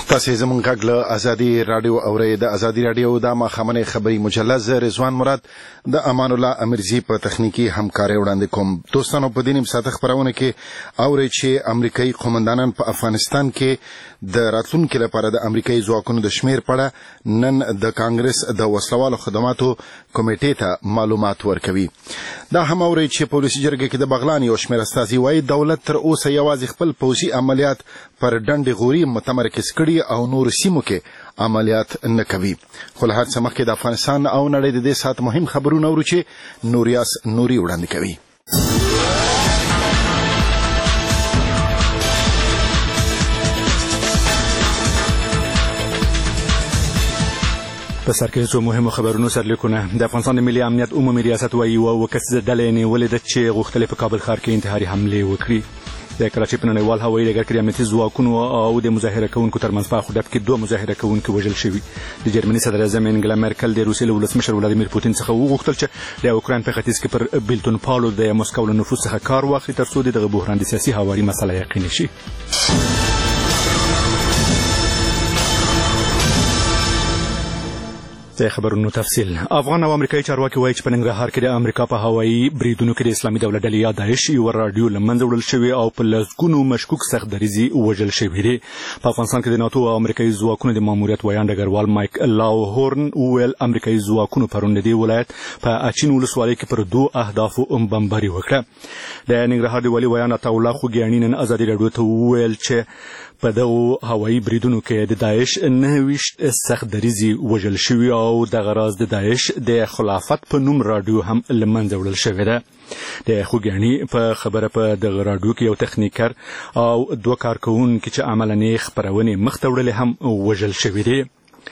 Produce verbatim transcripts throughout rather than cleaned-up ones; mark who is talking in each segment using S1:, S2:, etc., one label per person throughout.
S1: تاسې زموږ غږ له ازادي راډیو اورئ. د ازادي راډیو د ماښامنۍ خبري مجله زه رضوان مراد د امان الله امیرزي په تخنیکي همکارۍ وړاندې کوم. دوستانو په دې نیم ساعته خپرونه کې اورئ چې امریکایي قومندانان په افغانستان کې د راتلونکي لپاره د امریکایي ځواکونو د شمیر په اړه نن د کانګرس د وسلوالو خدماتو کمیټې ته معلومات ورکوي. دا هم اورئ چې پولیسي جرګه کې د بغلان یو شمېر استازي وایي دولت تر اوسه یوازې خپل پوځي عملیات پر ډنډې غوري متمرکز کړي او نور سیمو کې عملیات نه کوي. خو له هر څه مخکې د افغانستان او نړۍ د دې ساعت مهم خبرونه اورو چې نوریاس نوري وړاندې کوي. په سر کې څو مهمو خبرونو سرلیکونه. د افغانستان د ملي امنیت عمومي ریاست وایي یوه کسیزه ډله یې نیولې ده چې غوښتل په کابل ښار کې انتحاري حملې وکړي. د کراچۍ په نړیوال هوایي ډګر کې د امنیتي ځواکونو او د مظاهره کوونکو ترمنځ په اخوډب کې دوه مظاهره کوونکي وژل شوي. د جرمني صدر اعظم انګلا مرکل د روسیې له ولسمشر ولادیمیر پوتین څخه وغوښتل چې د اوکراین په ختیځ کې پر بیلتون پالو د مسکو له نفوذ څخه کار واخلي تر څو دغه بحران د سیاسي هواري مسله یقیني شي. د خبرونو تفصیل. افغان او امریکایي چارواکي وایي چې په ننګرهار کې د امریکا په هوایي بریدونو کې د اسلامي دولت ډلې یا داعش یوه راډیو له منځه وړل شوې او په لسګونو مشکوک سخت دریځي وژل شوي دي. په افغانستان کې د ناتو او امریکایي ځواکونو د ماموریت ویان ډګروال مایک لاوهورن وویل امریکایي ځواکونو پرون د دې ولایت په اچین ولسوالۍ کې پر دوه اهدافو بمباري وکړه. د ننګرهار د والي ویان عطاالله خوګیاڼي نن ازادي راډیو ته وویل چې په دغو هوایي بریدونو کې د داعش نهه ویشت سخت دریځي وژل شوي او دغه راز د داعش د خلافت په نوم راډیو هم له منځه وړل شوې ده. د خوګیاڼي په خبره په دغه راډیو کې یو تخنیکر او دوه کارکوونکي چې عملاً یې خپرونې مخته وړلې هم وژل شوي دي.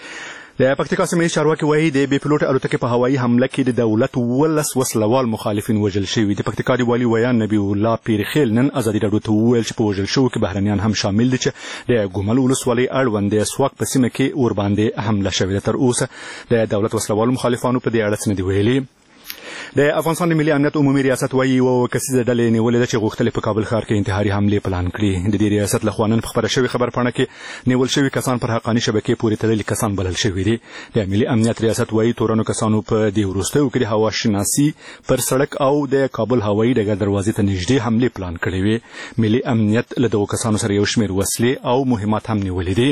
S1: د پکتیکا سیمه چارواکي وایي د بې پیلوټ الوتکې په هوایي حمله کې د دولت ولس وسلوال مخالفین وژل شوي. د پکتیکا د والي ویان نبی الله پیرخیل نن ازادي راډیو ته وویل چې په وژل شوو کې بهرنیان هم شامل دي چې د ګومل ولسوالۍ اړوند د سواک په سیمه کې ورباندې حمله شوې ده. تر اوسه د دولت وسلوالو مخالفانو په دې اړه څه نه دي ویلي. د افغانستان د ملي امنیت عمومي ریاست وایي یوه کسیزه ډله یې نیولې ده چې غوښتل په کابل ښار کې انتحاري حملې پلان کړي. د دې ریاست لخوا نن په خپره شوې خبرپاڼه کې نیول شوي کسان پر حقاني شبکې پورې تړلي کسان بلل شوي دي. د ملي امنیت ریاست وایي تورنو کسانو په دې وروستیو کې د هوا شناسي پر سړک او د کابل هوایي ډګر دروازې ته نږدې حملې پلان کړې وې. ملي امنیت له دغو کسانو سره یو شمېر وسلې او مهمات هم نیولې دي.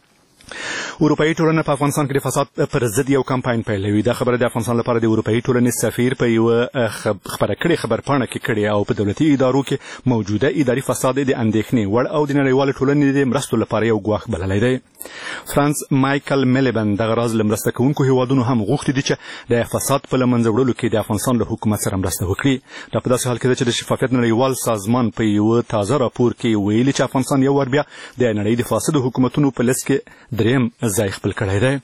S1: اروپایي ټولنه په افغانستان کې د فساد پر ضد یو کمپاین پیلوي. دا خبره د افغانستان لپاره د اروپایي ټولنې سفیر په یوه خبره کړې خبرپاڼه کې کړې او په دولتي ادارو کې موجوده اداري فساد د اندېښنې وړ او د نړیوالې ټولنې د مرستو لپاره یو ګواښ بللی دی. فرانس مایکل میلیبن دغه راز له مرسته کوونکو هیوادونو هم غوښتي دي چې د فساد په له منځه وړلو کې د افغانستان له حکومت سره مرسته وکړي. دا په داسې حال کې ده چې د شفافیت نړیوال سازمان په یوه تازه راپور کې ویلي چې افغانستان یو وار بیا د نړۍ د فاسدو حکومتونو په لیست کې دریم ځای خپل کړی دی.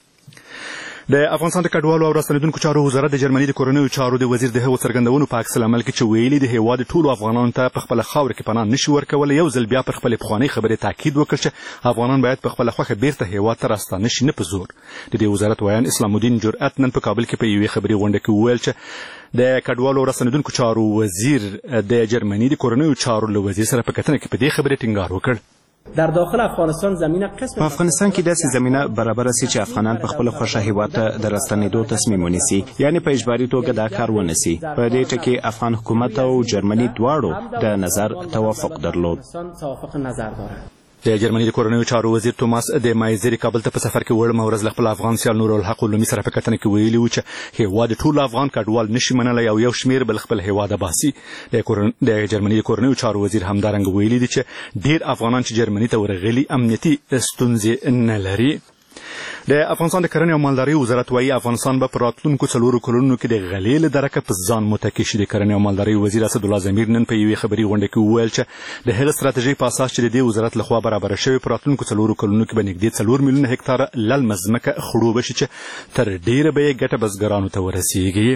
S1: د افغانستان د کډوالو او راستنېدونکو چارو وزارت د جرمني د کورنیو چارو د وزیر د هغو څرګندونو په عکس العمل کې چې ویلي د هېواد ټولو افغانانو ته په خپله خاوره کې پناه نشي ورکولی یو ځل بیا پر خپلې پخوانۍ خبرې تاکید وکړ چې افغانان باید په خپله خوښه بیرته هېواد ته راستانه شي نه په زور. د دې وزارت ویان اسلام الدین جرأت نن په کابل کې په یوې خبري غونډه کې وویل چې د کډوالو او راستنېدونکو چارو وزیر د جرمني د کورنیو چارو له وزیر سره په کتنه کې په دې خبرې ټینګار وکړ.
S2: در داخل افغانستان زمینه قسم
S3: په افغانستان کې داسې زمینه برابره سي چې افغانان په خپل خوښه هیواد ته د راستنېدو تصمیم ونیسي یعنی په اجباري توګه دا کار ونیسي. په دې ټکي افغان حکومت او جرمني دواړو د نظر توافق درلود.
S1: د جرمني د کورنیو چارو وزیر توماس د مایزري کابل ته په سفر کې وړمه ورځ له خپل افغان سیال نور الحق علومي سره په کتنه کې ویلي و چې هېواد ټول افغان کډوال نشي منلی او یو شمېر بل خپل هېواده باسي. د جرمني د کورنیو چارو وزیر همدارنګه ویلي دي چې ډېر افغانان چې جرمني ته ورغلي امنیتي ستونزې نه لري. د افغانستان د کرنې او مالدارۍ وزارت وایي افغانستان به په راتلونکو څلورو کلونو کې د غلې له درکه په ځان متکي شي. د کرنې او مالدارۍ وزیر اسدالله ضمیر نن په یوې خبري غونډه کې وویل چې د هغې ستراتیژۍ په اساس چې د دې وزارت لخوا برابره شوې په راتلونکو څلورو کلونو کې به نږدې څلور میلیونه هکتاره للمه ځمکه خړوبه شي چې تر ډېره به یې ګټه بزګرانو ته ورسیږي.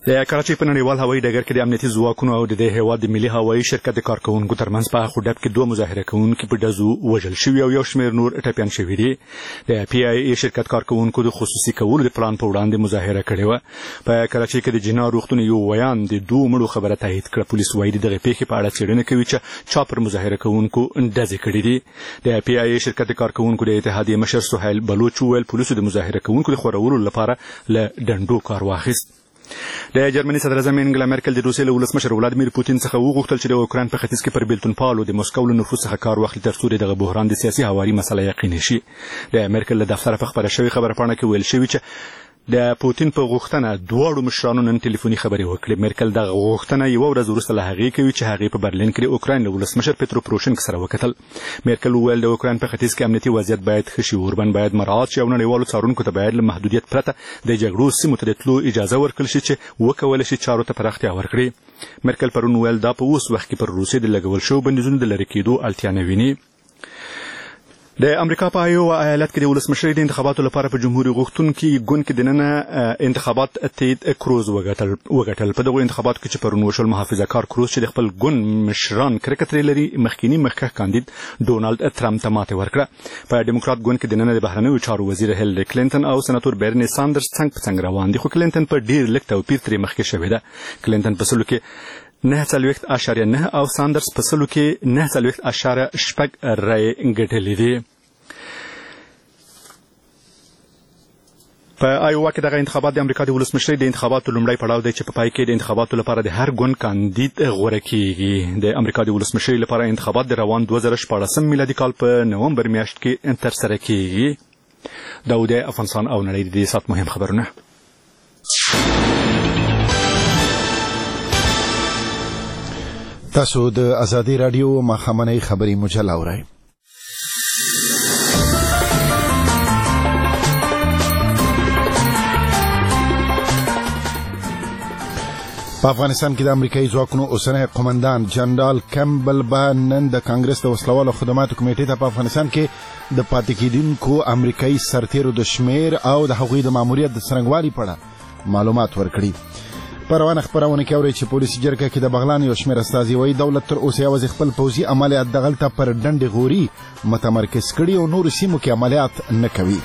S1: د کراچۍ په نړیوال هوایي ډګر کې د امنیتي ځواکونو او د هیواد د ملي هوایي شرکت د کارکوونکو ترمنځ په خډب کې دوه مظاهره کوونکي په ډزو وژل شوي او یو شمېر نور ټپیان شوي دي. د پی آی ای شرکت کارکوونکو د خصوصي کولو د پلان په وړاندې مظاهره کړې وه. په کراچۍ کې د جنا روغتون یو ویان د دوه مړو خبره تایید کړه. پولیس وایي د دغې پیښې په اړه څېړنه کوي چې چا پر مظاهره کوونکو ډزې کړې دي. د پی آی ای شرکت د کارکوونکو د اتحادیې مشر سهیل بلوچ وویل پولیسو د مظاهره کوونکو د خورولو لپاره له ډنډو کار واخیست. د جرمني صدر اعظم انګلا مرکل د روسیې له ولسمشر ولادیمیر پوتین څخه وغوښتل چې د اوکراین په ختیځ کې پر بیلتون پالو د مسکو له نفوذ څخه کار واخلي تر څو دغه بحران د سیاسي هواري مسله یقیني شي. د مرکل له دفتره په خبره شوې خبره پاڼه کې ویل شوي چې د پوتین په غوښتنه دواړو مشرانو نن ټلیفوني خبرې وکړې. مرکل دغه غوښتنه یوه ورځ وروسته له هغې کوي چې هغې په برلین کې د اوکراین له ولسمشر پیترو پروشنک سره وکتل. مرکل وویل د اوکراین په ختیځ کې امنیتي وضعیت باید ښه شي، اوربن باید مراعات شي او نړیوالو څارونکو ته باید له محدودیت پرته د جګړو سیمو ته د تلو اجازه ورکړل شي چې وکولی شي چارو ته پراختیا ورکړي. مرکل پرون وویل دا په اوس وخت کې پر روسیې د لګول شوو بندیزونو د لرې کېدو اړتیا نه ویني. د امریکا په ایووا ایالت کې د ولسمشرۍ د انتخاباتو لپاره په جمهوري غوښتونکي ګوند کې دننه انتخابات تید کروز وګټل. په دغو انتخاباتو کې چې پرون وشول محافظه کار کروز چې د خپل ګوند مشران کرکه لري مخکینی مخکښ کاندید ډونالد ترامپ ته ماتې ورکړه. په ډیموکرات ګوند کې دننه د بهرنیو چارو وزیر هیلری کلینټن او سناتور برني ساندرز څنګ په څنګ روان دي، خو کلینټن په ډیر لږ توپیر ترې مخکې شوې ده. کلینټن په سلو کې نه څلوېښت اشاریه نه او ساندرز په سلو کې نه څلوېښت اشاریه شپږ رایې ګټلې دي. په ایووا کې دغه انتخابات د امریکا د ولسمشرۍ د انتخاباتو لومړی پړاو دی چې په پای کې د انتخاباتو لپاره د هر ګوند کاندید غوره کیږي. د امریکا د ولسمشرۍ لپاره انتخابات د روان دوه زره شپاړسم میلادي کال په نومبر میاشت کې ترسره کیږي. دا و د افغانستان او نړۍ د دې ساعت مهم خبرونه.
S4: تاسو د ازادي راډیو ماښامنۍ خبري مجله اورئ. په افغانستان کې د امریکایي ځواکونو اوسنی قومندان جنرال کیمبل به نن د کانګرس د وسلوالو خدماتو کمیټې ته په افغانستان کې د پاتې کېدونکو امریکایي سرتیرو د شمیر او د هغوی د ماموریت د څرنګوالي په اړه معلومات ورکړي. په روانه خپرونه کې اورئ چې پولیسي جرګه کې د بغلان یو شمېر استازي وایي دولت تر اوسه یوازې خپل پوځي عملیات دغلته پر ډنډې غوري متمرکز کړي او نورو سیمو کې عملیات نه کوي.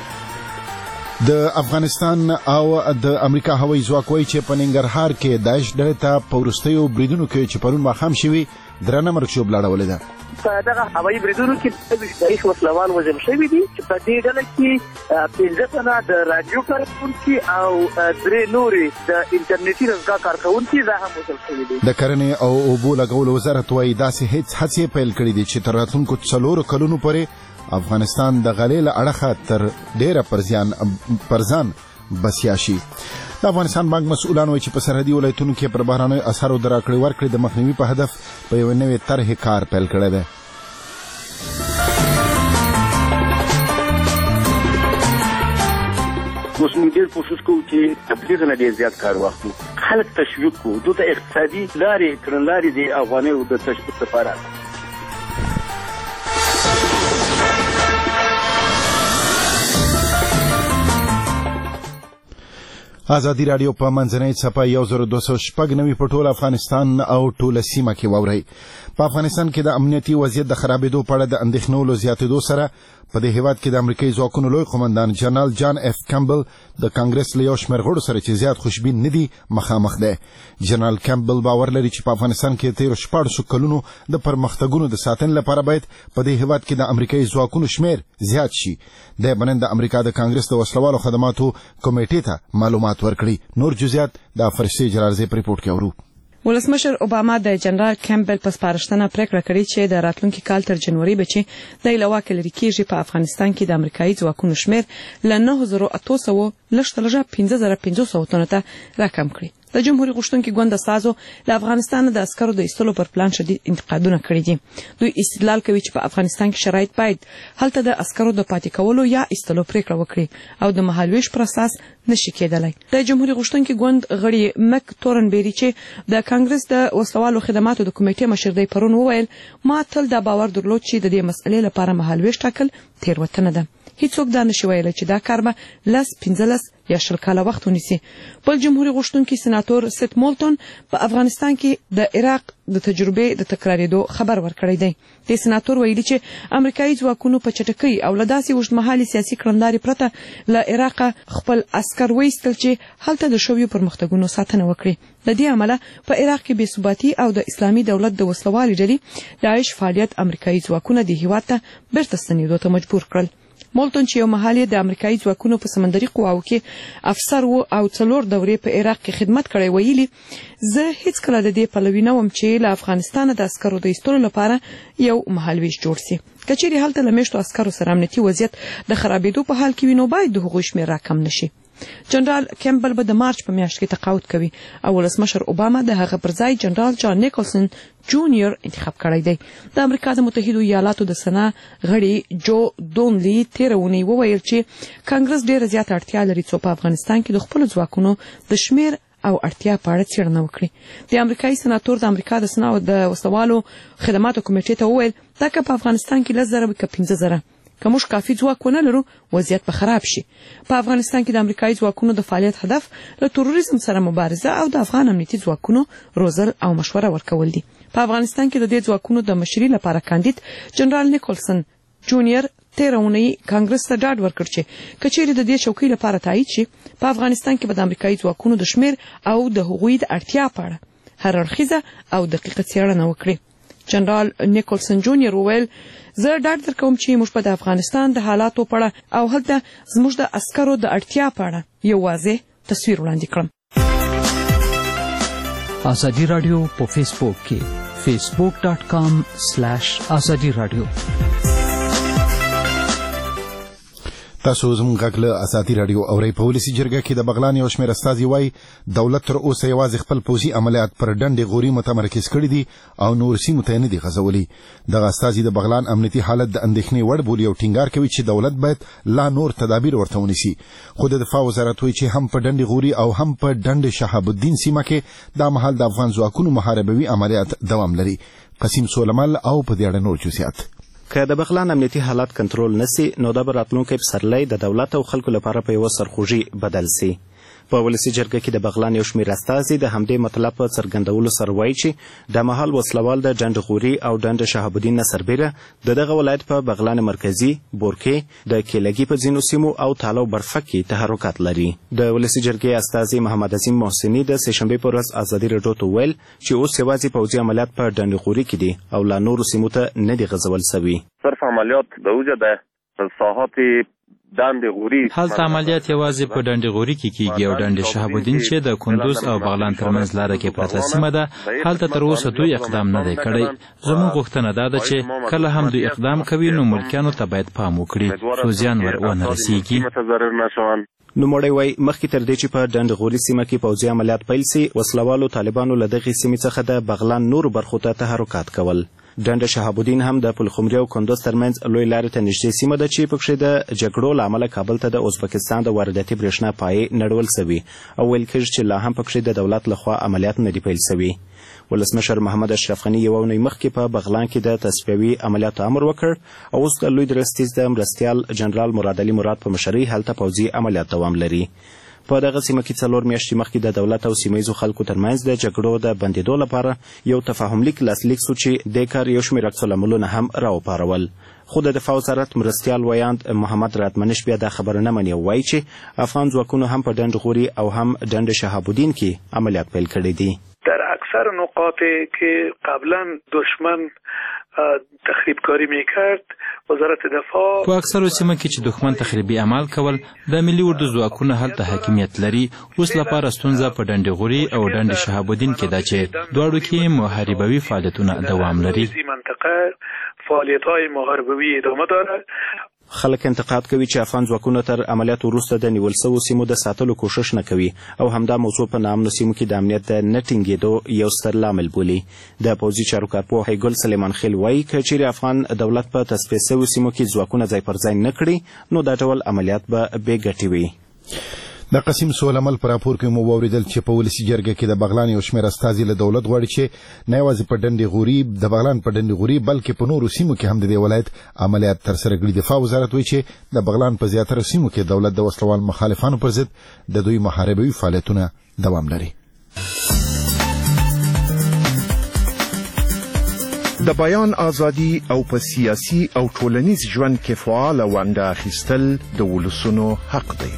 S4: د افغانستان او د امریکا هوایي ځواک وایي چې په ننګرهار کې داعش ډلې ته په وروستیو بریدونو کې چې پرون ماښام شوي درنه مرګ ژوبله اړولې ده.
S5: په دغه هوایي بریدونو کې داعش وسلوال وژل شوي دي چې په دې ډله کې پنځه تنه د راډیو کارکوونکي او درې نورې د انټرنیټي رسګاه کارکوونکي دا هم وژل شوي دي.
S4: د کرنې او اوبو لګولو وزارت وایي داسې هیڅ هڅې پیل کړي دي چې تر راتلونکو څلورو کلونو پورې افغانستان د غلې له اړخه تر ډیره پرځان پرځان بسیا شي. د افغانستان بانک مسؤلان وایي چې په سرحدي ولایتونو کې پر بهرنیو اسعارو د راکړې ورکړې د مخنیوي په هدف په یوې نوې طرحې کار پیل کړی دی.
S6: اوس موږ ډېر کوشش کوو چې تبلیغ نه ډېر زیات کار واخلو، خلک تشویق کړو، دلته اقتصادي لارې کړنلارې د افغانیو د تشویق لپاره.
S4: ازادي راډیو په منځنۍ څپه یو زر دوه سوه شپږ نوي په ټول افغانستان او ټوله سیمه کې واورئ. په افغانستان کې د امنیتي وضعیت د خرابېدو په اړه د اندېښنو له زیاتېدو سره په دې هیواد کې د امریکایي ځواکونو لوی قومندان جنرال جان اف کیمبل د کانګرس له یو شمېر غړو سره چې زیات خوشبین نه دي مخامخ دی. جنرال کیمبل باور لري چې په افغانستان کې تېرو شپاړسو کلونو د پرمختګونو د ساتنې لپاره باید په دې هیواد کې د امریکایي ځواکونو شمېر زیات شي. دی به نن د امریکا د کانګرس د وسلوالو خدماتو کمیټې ته معلومات ورکړي. نور جزئیات د فرشتې جلالزی په ریپورټ کې اورو.
S7: ولسمشر اوباما د جنرال کیمبل په سپارښتنه پریکړه کړې چې د راتلونکي کال تر جنوري به چې د علاوه لري کېږي په افغانستان کې د امریکایي ځواکونو شمېر له نهه زره اته سوه لږ تر لږه پنځه زره پنځه سوه تنو ته راکم کړي. د جمهوریت غوښتونکي ګوند استازو له افغانستان د عسکرو د ایستلو پر پلان شدید انتقادونه کړي دي. دوی استدلال کوي چې په افغانستان کې شرایط باید هلته د عسکرو د پاتې کولو یا ایستلو پریکړه وکړي او د مهالویش پر اساس نشي کېدلی. د جمهوریت غوښتونکي ګوند غړي مک تورنبری چې د کانګرس د وسلوالو خدماتو د کمیټې مشر دی پرون وویل ما تل دا باور درلود چې د دې مسئلې لپاره مهالویش ټاکل تېروتنه ده. هیڅوک دا نشي ویلی چې دا کار به لس پنځلس یا شل کاله وخت ونیسي. بل جمهوریت غوښتونکي سناتور سیت مولټون په افغانستان کې د عراق د تجربې د تکرارېدو خبر ورکړی دی. د سناتور ویلي چې امریکایي ځواکونو په چټکۍ او له داسې اوږدمهالې سیاسي کړندارې پرته له عراقه خپل عسکر وایستل چې هلته د شویو پرمختګونو ساتنه وکړي. د دې امله په عراق کې بې ثباتي او د اسلامي دولت د وسلوالې ډلې داعش فعالیت امریکایي ځواکونه د هېواد ته بیرته ستنېدو ته مجبور کړل. مولټون چې یو مهال د امریکایي ځواکونو په سمندري قواو کې افسر و او څلور دورې په عراق کې خدمت کړی ویلي زه هیڅکله د دې پلوي نه وم چې له افغانستانه د عسکرو د ایستلو لپاره یو مهالویش جوړ سي. که چیرې هلته له میاشتو عسکرو سره امنیتي وضعیت د خرابېدو په حال کې وي نو باید د هغوی شمېر راکم نشي. جنرال کیمبل به د مارچ په میاشت کې تقاعد کوي او ولسمشر اوباما د هغه پر ځای جنرال جان نیکلسن جونیور انتخاب کړی دی. د امریکا د متحدو ایالاتو د سنا غړي جو دونلی تېره اونۍ وویل چې کانګرس ډېره زیاته اړتیا لري څو په افغانستان کې د خپلو ځواکونو د شمېر او اړتیا په اړه څېړنه وکړي. د امریکایي سناتور د امریکا د سنا د وسلوالو خدماتو کمیټې ته وویل دا که په افغانستان کې لس زره وي که پنځه زره که موږ کافي ځواک ونه لرو وضعیت به خراب شي. په افغانستان کې د امریکایي ځواکونو د فعالیت هدف له تروریزم سره مبارزه او د افغان امنیتي ځواکونو روزل او مشوره ورکول دي. په افغانستان کې د دې ځواکونو د مشري لپاره کاندید جنرال نیکلسن جونیور تېره اونۍ کانګرس ته ډاډ ورکړ چې که چیرې د دې چوکۍ لپاره تایید شي په افغانستان کې به د امریکایي ځواکونو د شمېر او د هغوی د اړتیا په اړه هر اړخیزه او دقیقه څېړنه وکړي. جنرال نیکلسن جونیور وویل زه ډاډ درکوم چې موږ به د افغانستان د حالاتو په اړه او هلته زموږ د عسکرو د اړتیا په اړه یو واضح تصویر وړاندې کړم.
S8: ازادي راډیو په فیسبوک کې فیسبوک ډاټ کام سلیش ازادي راډیو.
S4: تاسو زموږ غږ له اساطي راډیو اورئ. په ولسي جرګه کې د بغلان یو شمېر استازي وایي دولت تر اوسه یوازې خپل پوځي عملیات پر ډنډې غوري متمرکز کړي دي او نور سیمو ته نه دي غځولي. دغه استازي د بغلان امنیتي حالت د اندېښنې وړ بولي او ټینګار کوي چې دولت باید لا نور تدابیر ورته ونیسي. خو د دفاع وزارت وایي چې هم په ډنډې غوري او هم په ډنډ شهاب الدین سیمه کې دا مهال د افغان ځواکونو محاربوي عملیات دوام لري. قسیم سولمل او په دې اړه نور جزئیات.
S3: که د بغلان امنیتي حالات کنټرول نسی نو د راتلونکي پسرلی د دولت او خلکو لپاره په یو سرخوږي بدل سي. په ولسي جرګه کې د بغلان یو شمېر استازي د همدې مطلب په څرګندولو سره وایي چې د مهال وسلوال د ډنډ غوري او ډنډ شهاب الدین نه سربیره د دغه ولایت په بغلان مرکزي بورکې د کیلګي په ځینو سیمو او تالو برفک کې تحرکات لري. د ولسي جرګې استازي محمد عظیم محسني د سهشنبې په ورځ ازادي راډیو ته ویل چې اوس یوازې پوځي عملیات په ډنډ غوري کې دي او لا نورو سیمو ته نه دي غځول سوي.
S9: صرف عملیات د اوجه د ساحات دنډ غوري
S10: هلته عملیات یوازې په ډنډ غوري کې کیږي او ډنډ شهاب الدین چې د کندوز او بغلان ترمنځ لاره کې پرته سیمه ده هلته تر اوسه دوی اقدام نه دی کړی. زموږ غوښتنه دا ده چې کله هم دوی اقدام کوي نو ملکیانو ته باید پام وکړي څو زیان ور ونه رسیږي.
S3: نوموړی وایي مخکې تر دې چې په ډنډ غوري سیمه کې پوځي عملیات پیل سي وسلوالو طالبانو له دغې سیمې څخه د بغلان نورو برخو ته تحرکات کول. ډنډ شهاب الدین هم د پلخمري او کندوز ترمنځ لوی لارې ته نږدې سیمه ده چې پکښې د جګړو له امله کابل ته د ازبکستان د وارداتي برېښنا پایې نړول سوي او ویل کېږي چې لا هم پکښې د دولت لخوا عملیات نه دي پیل سوي. ولسمشر محمد اشرف غني یوه اونۍ مخکې په بغلان کې د تصفیوي عملیاتو امر وکړ او اوس د لوی درستیز د مرستیال جنرال مراد علي مراد په مشرۍ هلته پوځي عملیات دوام لري. په دغه سیمه کې څلور میاشتې مخکې د دولت او سیمه ییزو خلکو ترمنځ د جګړو د بندېدو لپاره یو تفاهم لیک لاسلیک سو چې دې کار یو شمېر عکس العملونه هم راوپارول. خو د دفاع وزارت مرستیال ویاند محمد راتمنش بیا دا خبره نه مني او وایي چې افغان ځواکونو هم په ډنډ غوري او هم ډنډ شهاب الدین کې عملیات پیل کړي دي.
S11: در اکثر نقاط که قبلا دشمن تخریبکاری میکرد وزارت دفاع
S10: په اکثرو سیمه کې چې دښمن تخریبي عمل کول د ملي اردو ځواکونه هلته حاکمیت لري. اوس لپاره ستونزه په ډنډ غوري او ډنډ شهاب الدین کې ده چې دواړو کې محاربوي فعالیتونه دوام لري.
S11: فعالیت‌های محاربوي ادامه دارد.
S3: خلک انتقاد کوي چې افغان ځواکونه تر عملیات وروسته د نیول سوو سیمو د ساتلو کوشش نه کوي او همدا موضوع په ناامنو سیمو کې د امنیت د نه ټینګېدو یو ستر لامل بولي. د پوځي چارو کارپوه ګل سلیمان خیل وایي که چیرې افغان دولت په تصفیه سوو سیمو کې ځواکونه ځای پر ځای نه کړي نو دا ډول عملیات به بې ګټې وي.
S4: د قسم سولمل پر راپور کې مو ووریدل چې په ولسی جرګه کې د بغلان یو شمېر استازي له دولت غواړي چې نه یوازې په ډنډي غوري د بغلان په ډنډي غوري بلکې په نورو سیمو کې هم د دې ولایت عملیات ترسره کړي. دفاع وزارت وایي چې د بغلان په زیاتره سیمو کې دولت د وسلوال مخالفانو پر ضد د دوی محاربوي فعالیتونه دوام لري.
S12: د بیان ازادي او په سیاسي او ټولنیز ژوند کې فعال ونډه اخیستل د ولسونو حق دی.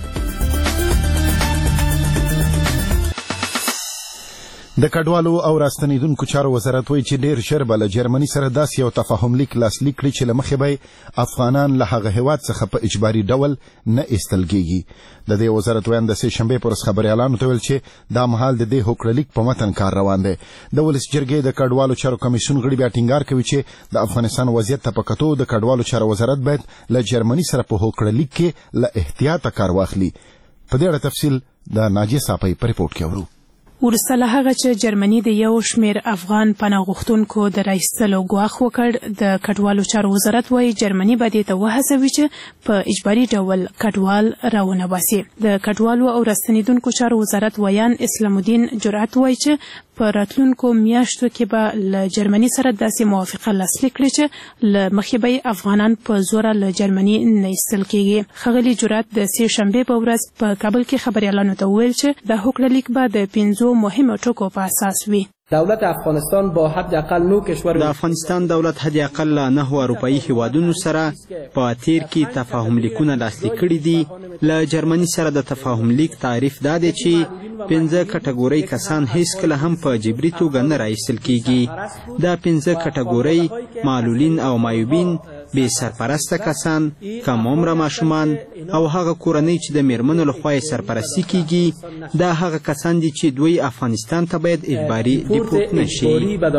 S4: د کډوالو او راستنیدونکو چارو وزارت وایي چې ډیر ژر به له جرمني سره داسې یو تفاهم لیک لاسلیک کړي چې له مخې به افغانان له هغه هیواد څخه په اجباري ډول نه ایستل کېږي. د دې وزارت ویاند د سې شنبې پر ورځ خبریالانو ته ویل چې دا مهال د دې هوکړلیک په متن کار روان دی. د ولس جرګې د کډوالو چارو کمیسیون غړي بیا ټینګار کوي چې د افغانستان وضعیت ته په کتو د کډوالو چارو وزارت باید له جرمني سره په هوکړلیک کې له احتیاطه کار واخلي. په دې اړه تفصیل د ناجیه صاحب په ریپورت کې اورو.
S13: ورسته له هغه چې جرمني د یو شمېر افغان پناه غوښتونکو د راایستلو ګواښ وکړ، د کډوالو چارو وزارت وایي جرمني به دې ته وهڅوي چې په اجباري ډول کډوال راونه باسي. د کډوالو او راستنیدونکو چارو وزارت ویان اسلام الدین جرأت وایي چې په راتلونکو میاشتو کې به له جرمني سره داسې موافقه لاسلیک کړي چې له مخې به افغانان په زوره له جرمني نه ایستل کېږي. ښاغلي جرأت د سې شنبې په ورځ په کابل کې خبریالانو ته وویل چې د هوکړلیک به د پنځو مهمو ټکو په اساس وي.
S2: دولت افغانستان با حد اقل نو کشور
S14: د افغانستان دولت حد اقل نه اروپאי هیوادونو سره په تیر کې تفاهم لیکونه لاسلیک کړي دي. له جرمني سره د تفاهم لیک تعریف دا دی چې پنځه کټګورۍ کسان هیڅ کله هم په جبري توګه نه راایستل کېږي. دا پنځه کټګورۍ معلولین او معیوبین، بې سرپرسته کسان، کم عمره ماشومان او هغه کورنۍ چې د میرمنو لخوا یې سرپرستي کېږي. دا هغه کسان دي چې دوی افغانستان ته باید اجباري ډیپورټ نشي.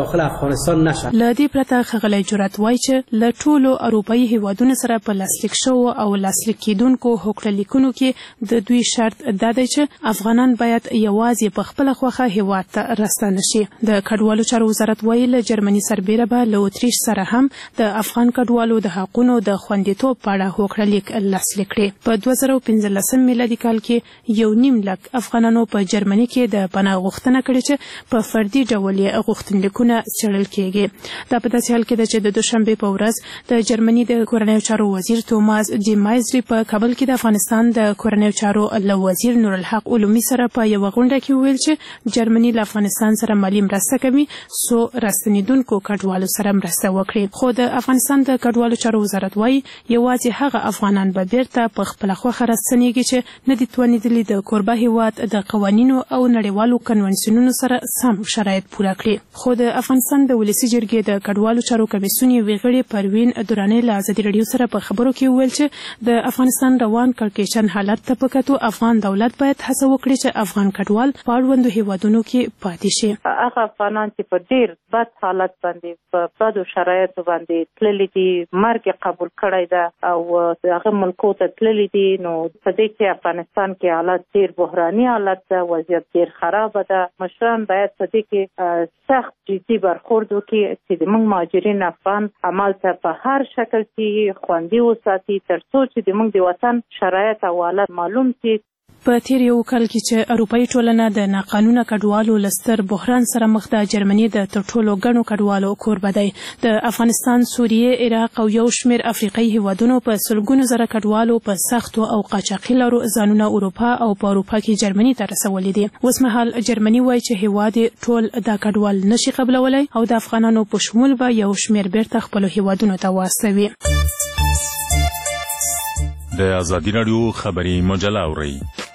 S13: له دې پرته ښاغلی جرأت وایي چې له ټولو اروپایي هیوادونو سره په لاسلیک شوو او لاسلیک کېدونکو هوکړلیکونو کې د دوی شرط دا دی چې افغانان باید یوازې په خپله خوښه هیواد ته راستانه شي. د کډوالو چارو وزارت وایي له جرمني سربیره به له اتریش سره هم د افغان کډوالو د حقونو د خوندیتوب په اړه هوکړلیک لاسلیک کړي. په دوه زره پنځلسم میلادي کال کې یو نیم لک افغانانو په جرمني کې د پناه غوښتنه کړې چې په فردي ډول یې غوښتنلیکونه څېړل کېږي. دا په داسې حال کې ده چې د دوشنبې په ورځ د جرمني د کورنیو چارو وزیر توماس ډي مایزري په کابل کې د افغانستان د کورنیو چارو له وزیر نورالحق علومي سره په یوه غونډه کې وویل چې جرمني له افغانستان سره مالي مرسته کوي څو راستنیدونکو کډوالو سره مرسته وکړي. خو د افغانستان د کډوالو چارو وزارت وایي یوازې هغه افغانان به بیرته په خپله خوښه راستنیږي چې نه دي توانیدلي د کوربه هیواد د قوانینو او نړیوالو کنونسیونونو سره سم شرایط پوره کړي. خو د افغانستان د ولسي جرګې د کډوالو چارو کمیسیون یوې غړي پروین درانۍ له ازادي راډیو سره په خبرو کې وویل چې د افغانستان روان کړکېچن حالت ته په کتو افغان دولت باید هڅه وکړي چې افغان کډوال په اړوندو هیوادونو کې پاتې شي.
S15: هغه افغانان چې په ډېر بد حالت باندې په بدو شرایطو باندې تللي دي، مرګ قبول کړی ده او هغه ملکو ته تللي دي، نو په دې کې افغانستان کې حالت ډېر بحراني حالت ده، وضعیت ډېر خرابه ده. مشران باید په دې کې سخت جدي برخورد وکړي چې د موږ مهاجرین افغان عمل ته په هر شکل کې خوندي وساتي تر څو چې د موږ د وطن شرایط او حالت معلوم شي.
S13: په تیر یو کال کې چې اروپایي ټولنه د ناقانونه کډوالو له ستر بحران سره مخ ده، جرمني د تر ټولو ګڼو کډوالو کوربه دی. د افغانستان، سوریې، عراق او یو شمېر افریقایي هیوادونو په سلګونو زره کډوالو په سختو او قاچاقي لارو ځانونه اروپا او په اروپا کې جرمني ته رسولي دي. اوس مهال جرمني وایي چې هیواد ټول دا کډوال نشي قبلولی او د افغانانو په شمول به یو شمېر بیرته خپلو هیوادونو ته واستوي.
S16: د ازادي راډیو خبري مجله اورئ.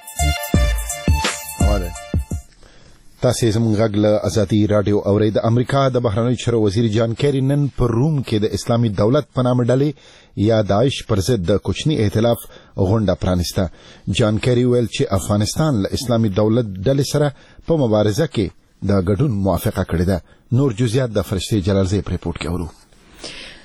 S4: تاسې زموږ غږ له ازادي راډیو اورئ. د امریکا د بهرنیو چارو وزیر جان کیری نن په روم کې د اسلامي دولت په نامه ډلې یا داعش پر ضد د کوچني ائتلاف غونډه پرانیسته. جان کیری ویل چې افغانستان له اسلامي دولت ډلې سره په مبارزه کې د ګډون موافقه کړې ده. نور جزئیات د فرشتي جلالزی په ریپورت کې اورو.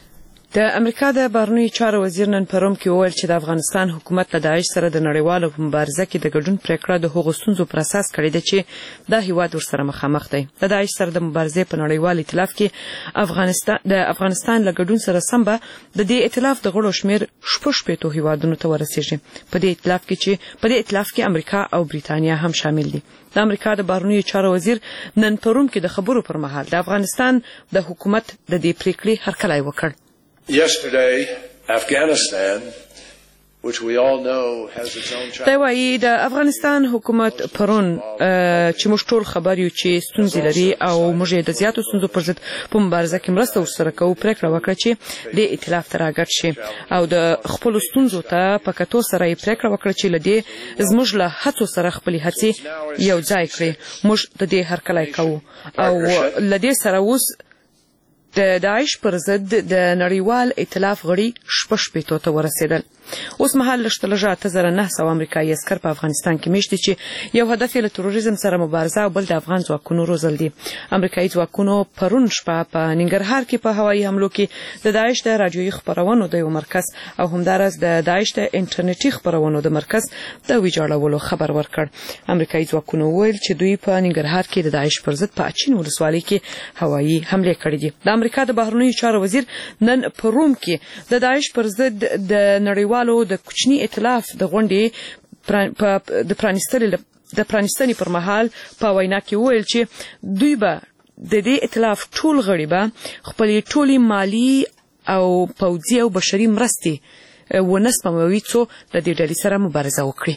S7: د امریکا د بهرنیو چارو وزیر نن په روم کې وویل چې د افغانستان حکومت له داعش سره د نړیوالو مبارزه کې د ګډون پریکړه د هغو ستونزو پر اساس کړې ده چې دا هیواد ورسره مخامخ دی. د داعش سره د مبارزې په نړیوال ائتلاف کې افغانستان د افغانستان له ګډون سره سم به د دې ائتلاف د غړو شمیر شپږ شپېتو هیوادونو ته ورسیږي. په دې ائتلاف کې چې په دې ائتلاف کې امریکا او بریتانیا هم شامل دي. د امریکا د بهرنیو چارو وزیر نن په روم کې د خبرو پر مهال د افغانستان د حکومت د دې پریکړې هرکلی وکړ.
S17: Yesterday, Afghanistan, which we all know has its own challenges.
S7: دا وایي د افغانستان حکومت پرون چې موږ ټول خبر یو چې ستونزې لري او موږ یې د زیاتو ستونزو پر ضد په مبارزه کې مرسته ورسره کوو پریکړه وکړه چې د ائتلاف ته راګډ شي او د خپلو ستونزو ته په کتو سره یې پریکړه وکړه چې له دې زموږ له هڅو سره خپلې هڅې یو ځای کړي. موږ د دې هرکلی کوو او له دې سره اوس د داعش پر ضد د نړیوال ائتلاف غړي شپږ شپېتو ته ورسېدل. اوس مهال لږ تر لږه اته زره نه سوه امریکایي عسکر په افغانستان کې میشت دي چې یو هدف یې له تروریزم سره مبارزه او بل د افغان ځواکونو روزل دي. امریکایي ځواکونو پرون شپه په ننګرهار کې په هوایي حملو کې د داعش د راډیویي خپرونو د یو مرکز او همداراز د داعش د انټرنیټي خپرونو د مرکز د ویجاړولو خبر ورکړ. امریکایي ځواکونو وویل چې دوی په ننګرهار کې د داعش پر ضد په اچین ولسوالۍ کې هوایي حملې کړې دي. د امریکا د بهرنیو چارو وزیر نن په روم کې د داعش پر ضد د نړیوالو د کوچني ائتلاف د غونډې د پرانیستلو د پرانیستنې پر مهال په وینا کې وویل چې دوی به د دې ائتلاف ټول غړي به خپلې ټولې مالي او پوځي او بشري مرستې ونه سپموي څو له دې ډلې سره مبارزه وکړي.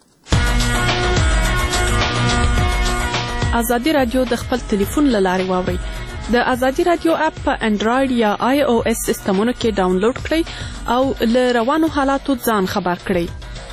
S13: ازادي رادیو د خپل ټلیفون له لارې واورئ. د ازادي رادیو اپ په انډراید یا آی او اس سیسټمونو کې ډاونلوډ کړئ او له روانو حالاتو ځان خبر کړئ.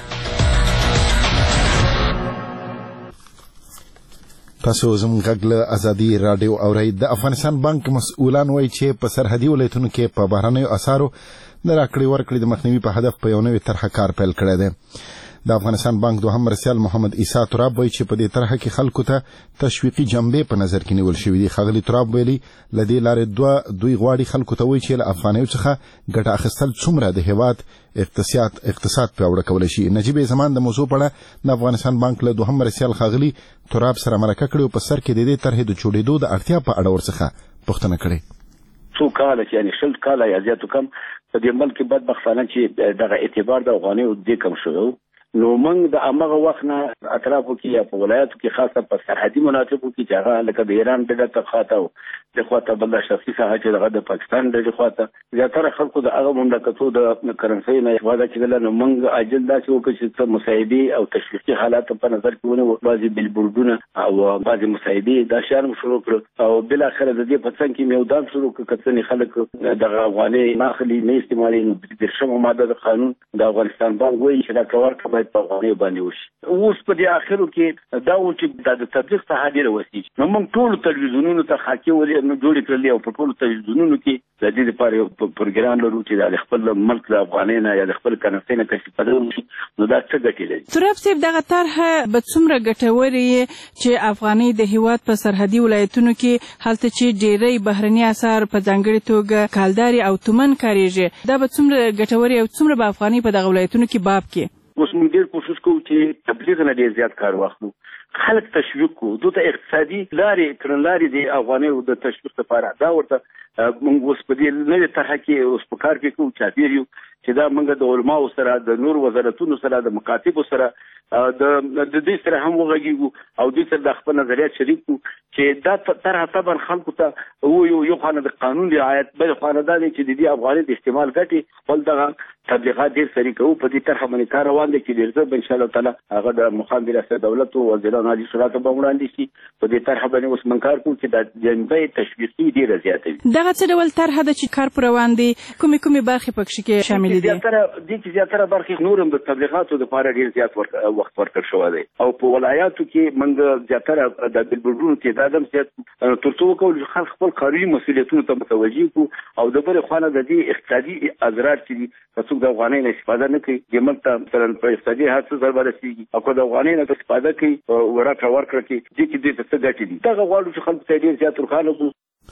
S4: تاسو زموږ غږ له ازادي رادیو اورئ. د افغانستان بانک مسؤلان وایي چې په سرحدي ولایتونو کې په بهرنیو اسعارو د راکړې ورکړې د مخنیوي په هدف په یو نوې طرحه کار پیل کړی دی. د افغانستان بانک دوهم مرستیال محمد عیسی تراب وایي چې په دې طرحه کې خلکو ته تشویقي جنبې په نظر کې نیول شوي دي. ښاغلي تراب ویلي له دې لارې دوه دوی غواړي خلکو ته وایي چې له افغانیو څخه ګټه اخیستل څومره د هېواد اقتصاد اقتصاد پیاوړی کولی شي. نجیب زمان د موضوع په اړه د افغانستان بانک له دوهم مرستیال ښاغلي تراب سره مرکه کړې او په سر کې د دې طرحې د جوړېدو د اړتیا په اړه ورڅخه پوښتنه کړې.
S6: څو کاله چې یعنې شل کاله یا زیاتو کم په دې ملک کې بدبختانه چې دغه اعتبار د افغانیو دې کم شوی نو موږ د همغه وخت نه اطرافو کې یا په ولایاتو کې خاصه په سرحدي مناطقو کې چې هغه لکه د ایران ډډه ته خواته او د خواته بل د شخصي ساحه چې دغه د پاکستان ډډې خواته زیاتره خلکو د هغه مملکتو د کرنسۍ نه استفاده کېدله. نو موږ عاجل داسې وکړو چې څه مصاحبې او تشویقي حالات په نظر کې ونیو. بعضې بیلبورډونه او بعضې مصاحبې دا شیان مو شروع کړو او بالاخره د دې په څنګ کې مې یو دام شروع کړو که څنې خلک دغه افغانۍ نه اخلي نه استعمالوي. نو دېرشمه ماده د قانون د افغانستان بانک وایي چې راکړه ورکړه باید په افغانۍ باندې وشي. اوس په دې اخرو کې دا و چې د تبلیغ څخه ډېره وسیږي. نو موږ ټولو تلویزیونونو ته خاکې ولې نو جوړې کړلې او په ټولو تلویزیونونو کې د دې لپاره یو پروګرام لرو چې د خپل ملک د افغانۍ نه یا د خپل کرنسۍ نه استفاده وشي. نو دا څه ګټې لري؟
S18: تراب صاحب دغه طرحه به څومره ګټورې چې افغانۍ د هېواد په سرحدي ولایتونو کې هلته چې ډېری بهرني اسعار په ځانګړې توګه کالداري او تومن کارېږي دا به څومره ګټورې او څومره به افغانۍ په دغه ولایتونو کې باب کې؟
S6: اوس موږ ډېر کوشش کوو چې تبلیغ نه ډېر زیات کار واخلو. خلک تشویق کو دوی ته اقتصادي لارې کړنلارې د افغانیو د تشویق لپاره دا ورته موږ اوس په دې نوې طرحه کې اوس په کار کې کوو چاپېر یو چې دا موږ د علماو سره د نور وزارتونو سره د مکاتبو سره د دې سره هم وغږیږو او دوی سره د خپل نظریات شریک کړو چې دا طرحه طبعا خلکو ته یو یو خانه د قانون رعایت بل خانه دا دی چې د دې افغانۍ د استعمال ګټې خپل دغه تبلیغات ډېر سریع کوو. په دې طرحه باندې کار روان دی چې ډېر ژر به انشاءالله تعالی هغه د مقام ریاست دولت او وزیران عالی شورا ته به وړاندې شي. په دې طرحه باندې اوس موږ کار کوو چې د جنبې تشویقي ډېره زیاته وي.
S18: دغه څه ډول طرحه ده چې کار پر روان دی کومې کومې برخې پکې کې شامل دي؟
S6: زیاتره دې چې زیاتره برخې نور هم د تبلیغاتو لپاره ډېر زیات وخت ورکړل شوی دی او په ولایاتو کې موږ زیاتره د بیلبورډونو تعداد هم زیات تر څو وکړو چې خلک خپل قانوني مسؤلیتونو ته متوجه کړو او د بلې خوا نه د دې اقتصادي اضرار چې دي که څوک د افغانۍ نه استفاده نه کوي د ملک ته مثلا په اقتصادي هر څه ضربه رسېږي او که د افغانۍ نه استفاده کوي ورکړه ورکړه کې دې کې دې ته څه ګټې دي دغه غواړو چې خلکو ته ډېر زیات روښانه کړو.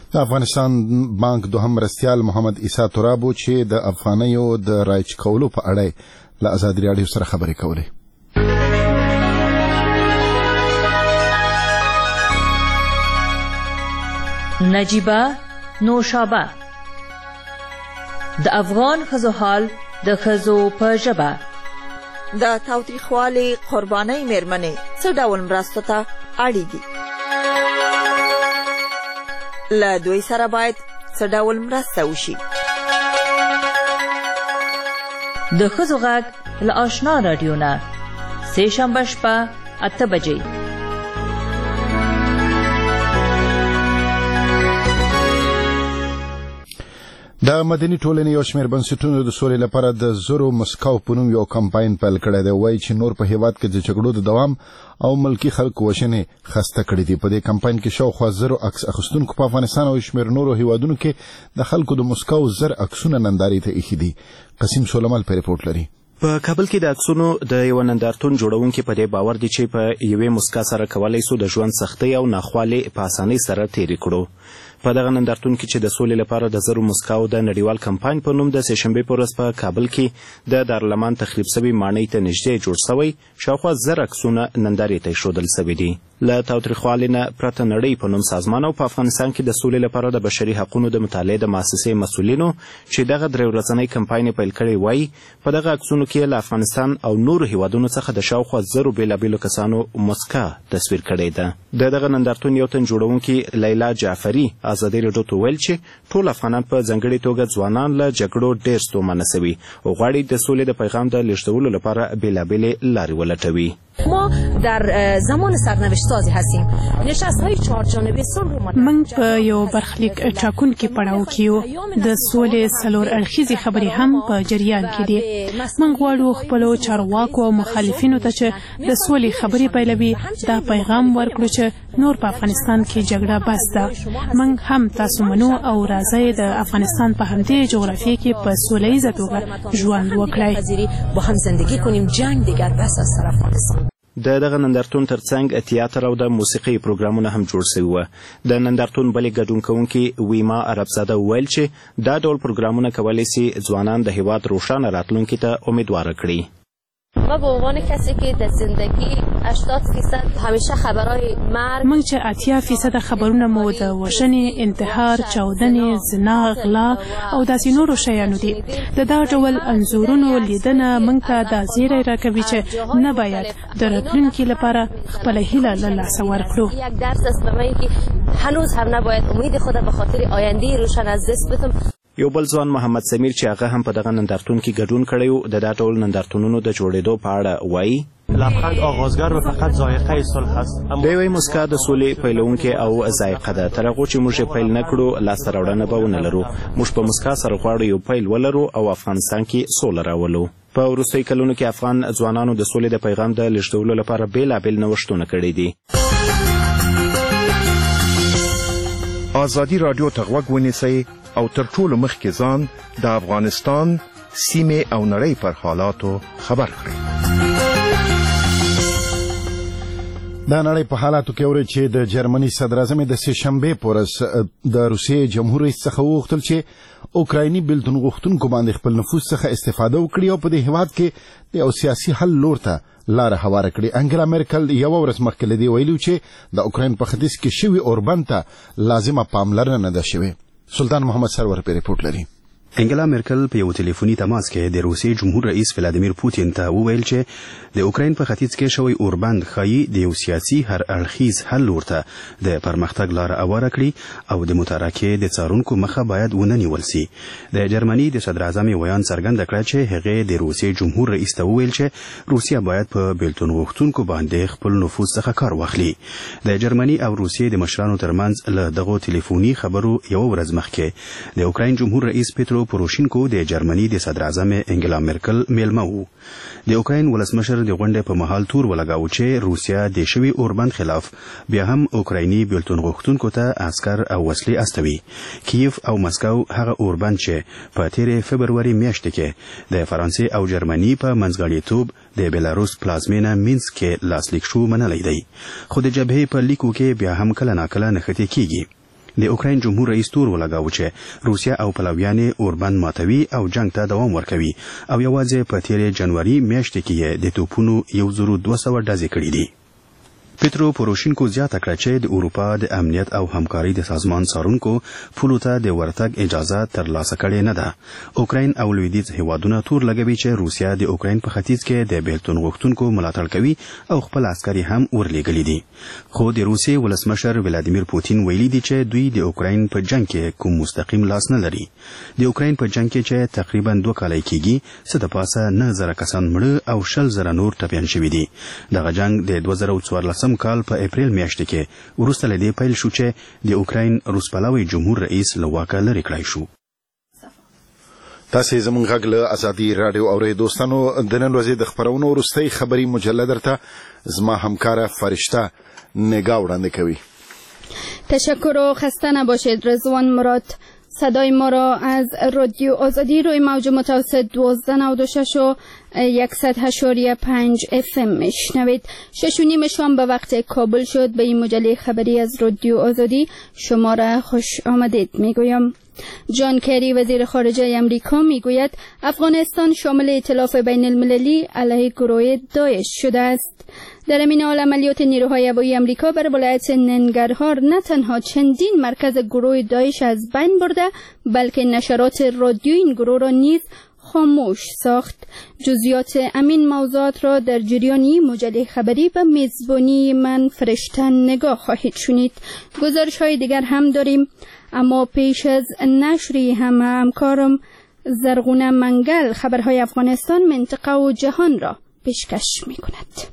S4: د افغانستان بانک دوهم مرستیال محمد عیسی ترابو چې د افغانیو د رایج کولو په اړه له ازادي راډیو سره خبرې کولې.
S19: نجیبه نوشابه د افغان ښځو حال د ښځو په ژبه.
S20: د تاوتریخوالي قربانۍ مېرمنې څه ډول مرستو ته اړې دي؟ له دوی سره باید څه ډول مرسته وشي؟
S19: د ښځو غږ له آشنا راډیو نه سې شنبه شپه اته بجې.
S4: د مدني ټولنې یو شمېر بنسټونو د سولې لپاره د زرو مسکو په نوم یو کمپاین پیل کړی دی. وایي چې نور په هیواد کې د جګړو د دوام او ملکي خلکو وژنې خسته کړي دي. په دې کمپاین کې شاوخوا زرو عکس اخیستونکو په افغانستان او شمېر نورو هیوادونو کې د خلکو د مسکو زر عکسونه نندارې ته ایښي دي. قسیم سولمال په ریپورټ لري.
S3: په کابل کې د عکسونو د یو نندارتون جوړونکي په دې باور دي چې په یوې مسکا سره کولای سو د ژوند سختۍ او ناخوالې په اسانۍ سره تېرې کړو. په دغه نندارتون کې چې د سولې لپاره د زرو مسکاو د نړیوال کمپاین په نوم د سې شنبې په ورځ په کابل کې د دارالمان تخریب سوي ماڼۍ ته نږدې جوړ سوی شاوخوا زر عکسونه نندارې ته ایښودل سوي دي. له تاوتریخوالي نه پرته نړۍ په نوم سازمان او په افغانستان کې د سولې لپاره د بشري حقونو د مطالعې د مؤسسې مسؤلینو چې دغه درې ورځنی کمپاین پیل کړی وایي په دغه عکسونو کې له افغانستان او نورو هیوادونو څخه د شاوخوا زرو بېلابېلو کسانو مسکا تصویر کړې ده. د دغه نندارتون یو تن جوړونکي لیلا جعفري ازادي راډیو ته ویل چې ټول افغانان په ځانګړې توګه ځوانان له جګړو ډېر ستومانه سوي او غواړي د سولې د پیغام د لېږدولو لپاره بېلابېلې لارې ولټوي.
S21: ما در زمان سرنوشت سازی هستیم. نشست‌های چهار جانبه صلح رو
S13: من په یو برخلیک ټاکونکي پړاو کې یو د سولې څلور اړخیزې خبرې هم په جریان کې دي. من غواړو خپلو چارواکو او مخالفینو ته چې د سولې خبرې پیلوي دا پیغام ورکړو چې نور په افغانستان کې جګړه بس ده. من هم تاسو منو او راځئ د افغانستان په همدې جغرافیه کې په سوله ییزه توګه ژوند وکړئ.
S21: با هم زندگی کنیم، جنگ دیگر بس از طرف افغانستان.
S3: د دغه نندارتون ترڅنګ تیاتر او د موسیقي پروګرامونه هم جوړ شوي وو. د نندارتون بلې ګډون کوونکي ویما عربزاده وویل چې دا ډول پروګرامونه کولی سي ځوانان د هیواد روښانه راتلونکي ته امیدواره کړي.
S22: ما به عنوان کسی که در زندگی هشتاد فیصد همیشه خبرهای مرگ
S13: من چې اتیا فیصد خبرونه مو د وژنې، انتحار، چاودنې، زنا، غلا او داسې نورو شیانو دي. د دا ډول انځورونو لیدنه موږ ته دا زیری راکوي چې نه باید د راتلونکي لپاره خپله هیله له لاسه ورکړو.
S22: یک درس است به من که هنوز هم نباید امید خود به خاطر آینده روشن از دست بدم.
S3: یو بل ځوان محمد سمیر چې هغه هم په دغه نندارتون کې ګډون کړی و د دا ډول نندارتونونو د جوړېدو په اړه وایي
S23: لبخند آغازگر و فقط ذائقه صلح است.
S3: دی وایي مسکا د سولې پیلونکې او ذایقه ده. تر هغو چې موږ یې پیل نه کړو لاسته راوړنه به ونه لرو. موږ په مسکا سره غواړو یو پیل ولرو او افغانستان کې سوله راولو. په وروستیو کلونو کې افغان ځوانانو د سولې د پیغام د لېږدولو لپاره بېلابېل نوښتونه کړي دي.
S12: ازادي راډیو ته غوږ ونیسئ او تر ټولو مخکې ځان د افغانستان سیمې او نړۍ پر حالاتو خبر کړئ.
S4: دا نړۍ په حالاتو کې اوري چې د جرمني صدر اعظم د سې شنبې په ورځ د روسیې جمهور رئیس څخه وغوښتل چې اوکرایني بېلتون غوښتونکو باندې خپل نفوذ څخه استفاده وکړي او په دې هېواد کې د یو سیاسي حل لور ته لاره هواره کړي. انګلا میرکل یوه ورځ مخکې له دې ویلي چې د اوکراین په ختیځ کې شوي اوربند ته لازمه پاملرنه نه ده شوې. سلطان محمد سرور په ریپورټ لري.
S24: انګلا میرکل په یو ټلیفوني تماس کې د روسیې جمهور رئیس ولادیمیر پوتین ته وویل چې د اوکراین په ختیځ کې شوی اوربند ښایي د یو سیاسي هر اړخیز حل لور ته د پرمختګ لاره هواره کړي او د متارکې د څارونکو مخه باید ونه نیول سي. د جرمني د صدر اعظم ویان څرګنده کړه چې هغه د روسیې جمهور رئیس ته وویل چې روسیا باید په بیلتون غوښتونکو باندې خپل نفوذ څخه کار واخلي. د جرمني او روسیې د مشرانو ترمنځ له دغو ټلیفوني خبرو یو ورځ مخکې د اوکراین جمهور رئیس پیترو پوروشینکو د جرمني د صدر اعظم انګلا میرکل میلمه وو. د اوکراین ولسمشر د غونډې په مهال تور ولګاو چې روسیا د شوي اوربند خلاف بیا هم اوکرایني بیلتون غوښتونکو ته عسکر او وسلې استوي. کیف او مسکو هغه اوربند چې په تیرې فبروري میاشتې کې د فرانسې او جرمني په منځګړیتوب د بیلاروس پلازمینه مینسک کې لاسلیک شو منلی دی. خو د جبهې په لیکو کې بیا هم کله ناکله نښتې کیږي. د اوکراین جمهور رئیس تور ولګاو چې روسیا او پلویان اوربند ماتوي او جنگ ته دوام ورکوي او یوازې په تیر جنوري میاشت کې د توپونو یو زرو دوه سوه ډزې کړې دي. پیترو پوروشینکو زیاته کړه چې د اروپا د امنیت او همکاري د سازمان څارونکو پولو ته د ورتګ اجازه ترلاسه کړې نه ده. اوکراین او لویدیځ هیوادونه تور لګوي چې روسیا د اوکراین په ختیځ کې د بیلتون غوښتونکو ملاتړ کوي او خپل عسکري هم ورلېږلي دي. خو د روسیې ولسمشر ولادیمیر پوتین ویلي دي چې دوی د اوکراین په جنگ کې کوم مستقیم لاس نه لري. د اوکراین په جنگ کې چې تقریبا دوه کاله کېږي څه د پاسه نه زره کسان مړه او شل زره نور ټپیان شوي دي. دغه جنگ د دوه زره څوارلس کال په اپریل میاشت کې وروسته له دې پیل شو چې د اوکراین روسپلاوي جمهور رئیس له واکه لرې کړای شو.
S4: تاسې زموږ غږ له ازادي راډیو اورئ. دوستانو د نن ورځې د خپرونو وروستۍ خبري مجله درته زما همکاره فرشته نگاه وړاندې کوي.
S1: تشکر و خسته نباشید. رضوان مراد. صدای ما را از رادیو آزادی روی موج متوسط دوازده نود و شش و صد اشاریه پنج اف ام میشنوید. شش و نیم شام به وقت کابل شد. به این مجله خبری از رادیو آزادی شما را خوش آمدید میگویم. جان کری وزیر خارجه امریکا میگوید افغانستان شامل ائتلاف بین المللی علیه گروه داعش شده است. در این حال عملیات نیروهای هوایی امریکا بر ولایت ننگرهار نه تنها چندین مرکز گروه داعش از بین برده بلکه نشرات رادیو این گروه را نیز خاموش ساخت. جزئیات امین موضوعات را در جریان مجله خبری و میزبانی من فرشته نگاه خواهید شنید. گزارش های دیگر هم داریم اما پیش از نشری هم همکارم زرغونه منگل خبرهای افغانستان، منطقه و جهان را پیشکش می کند.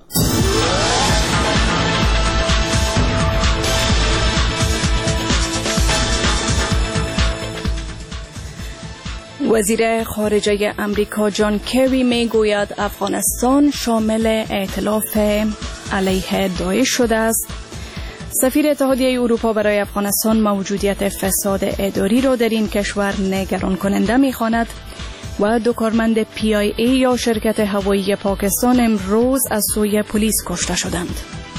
S5: وزیر خارجه امریکا جان کری می گوید افغانستان شامل ائتلاف علیه داعش شده است. سفیر اتحادیه اروپا برای افغانستان موجودیت فساد اداری را در این کشور نگران کننده می خواند و دو کارمند پی آی ای یا شرکت هوایی پاکستان امروز از سوی پلیس کشته شدند.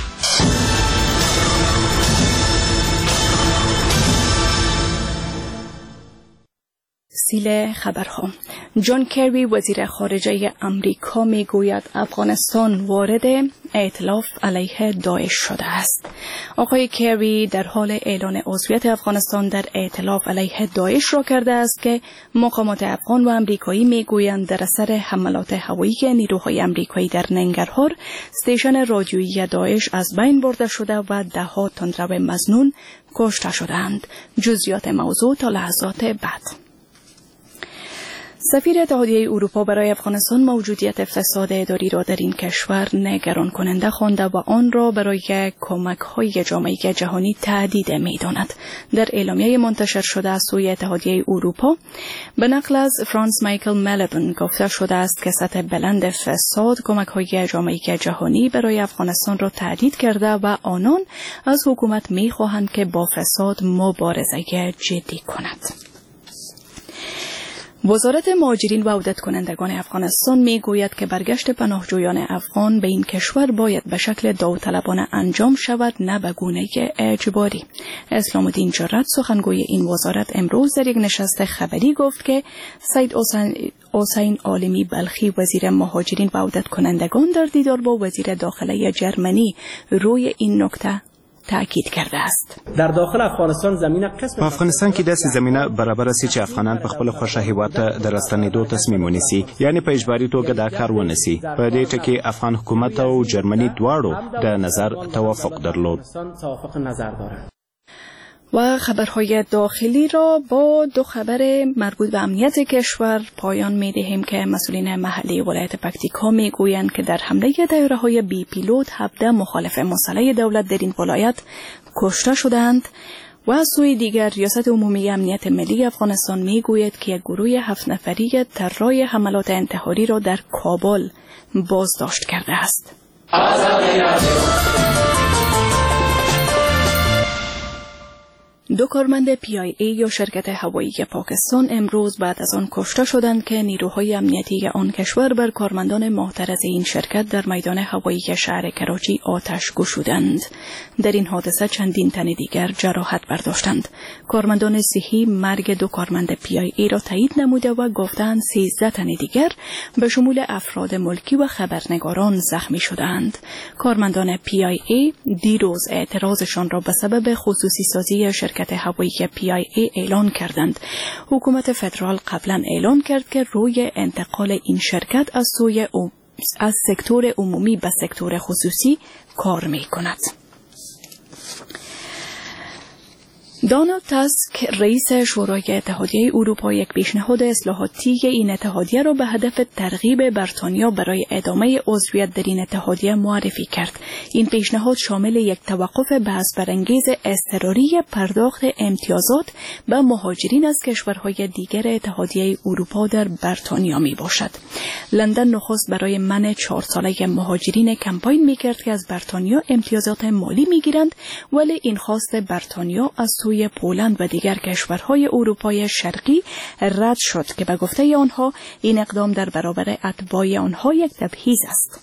S5: سیل خبرها. جان کری وزیر خارجه امریکا میگوید افغانستان وارد ائتلاف علیه داعش شده است. آقای کری در حال اعلان عضویت افغانستان در ائتلاف علیه داعش را کرده است که مقامات افغان و امریکایی میگویند در اثر حملات هوایی نیروهای امریکایی در ننگرهار استیشن رادیویی داعش از بین برده شده و ده ها تندرو مظنون کشته شدند. جزئیات موضوع تا لحظات بعد. سفیر اتحادیه اروپا برای افغانستان موجودیت فساد اداری را در این کشور نگران کننده خوانده و آن را برای کمک‌های جامعه جهانی تهدید می‌داند. در اعلامیه منتشر شده از سوی اتحادیه اروپا به نقل از فرانس مایکل ملبن گفته شده است که سطح بلند فساد کمک‌های جامعه جهانی برای افغانستان را تهدید کرده و آنان از حکومت می‌خواهند که با فساد مبارزه جدی کند. وزارت مهاجرین و عودت کنندگان افغانستان می گوید که برگشت پناهجویان افغان به این کشور باید به شکل داوطلبانه انجام شود نه به گونه اجباری. اسلام الدین جرات سخنگوی این وزارت امروز در یک نشست خبری گفت که سید حسین عالمی بلخی وزیر مهاجرین و عودت کنندگان در دیدار با وزیر داخله جرمنی روی این نکته تاکید کرده است.
S2: در داخل افغانستان زمینه قسم
S3: په افغانستان کې داسې زمینه برابر سي چې افغانان په خپل خوښه هیواد ته د راستنېدو تصمیم ونیسي، یعنی په اجباري توګه دا کار ونیسي. په دې ټکي افغان حکومت او جرمني دواړو د نظر توافق درلود.
S2: توافق نظر دارند.
S5: و خبرهای داخلی را با دو خبر مربوط به امنیت کشور پایان می دهیم که مسئولین محلی ولایت پکتیکا می گویند که در حمله طیاره های بی پیلوت هفده مخالف مسلح دولت در این ولایت کشته شدند. و از سوی دیگر ریاست عمومی امنیت ملی افغانستان می گوید که یک گروه هفت نفری طراح حملات انتحاری را در کابل بازداشت کرده است. دو کارمند پی آی ای یا شرکت هوایی پاکستان امروز بعد از آن کشته شدند که نیروهای امنیتی آن کشور بر کارمندان معترض این شرکت در میدان هوایی شهر کراچی آتش گشودند. در این حادثه چندین تن دیگر جراحت برداشتند. کارمندان صحی مرگ دو کارمند پی آی ای را تایید نموده و گفتند سیزده تن دیگر به شمول افراد ملکی و خبرنگاران زخمی شدند. کارمندان پی آی ای دیروز اعتراضشان را به سبب خصوصی سازی شرکت هوایی پی آی ای اعلان کردند. حکومت فدرال قبلا اعلان کرد که روی انتقال این شرکت از سوی از سکتور عمومی به سکتور خصوصی کار می کند. دونالد تاسک رئیس شورای اتحادیه اروپا یک پیشنهاد اصلاحاتی این اتحادیه را به هدف ترغیب بریتانیا برای ادامه عضویت در این اتحادیه معرفی کرد. این پیشنهاد شامل یک توقف بحث برانگیز اضطراری پرداخت امتیازات به مهاجرین از کشورهای دیگر اتحادیه اروپا در بریتانیا می باشد. لندن نخست برای منع چهار ساله مهاجرین کمپاین می کرد که از بریتانیا امتیازات مالی می گیرند، ولی این خواست بریتانیا از سوی پولند و دیگر کشورهای اروپای شرقی رد شد که به گفته آنها این اقدام در برابر اتباع آنها یک تبعیض است.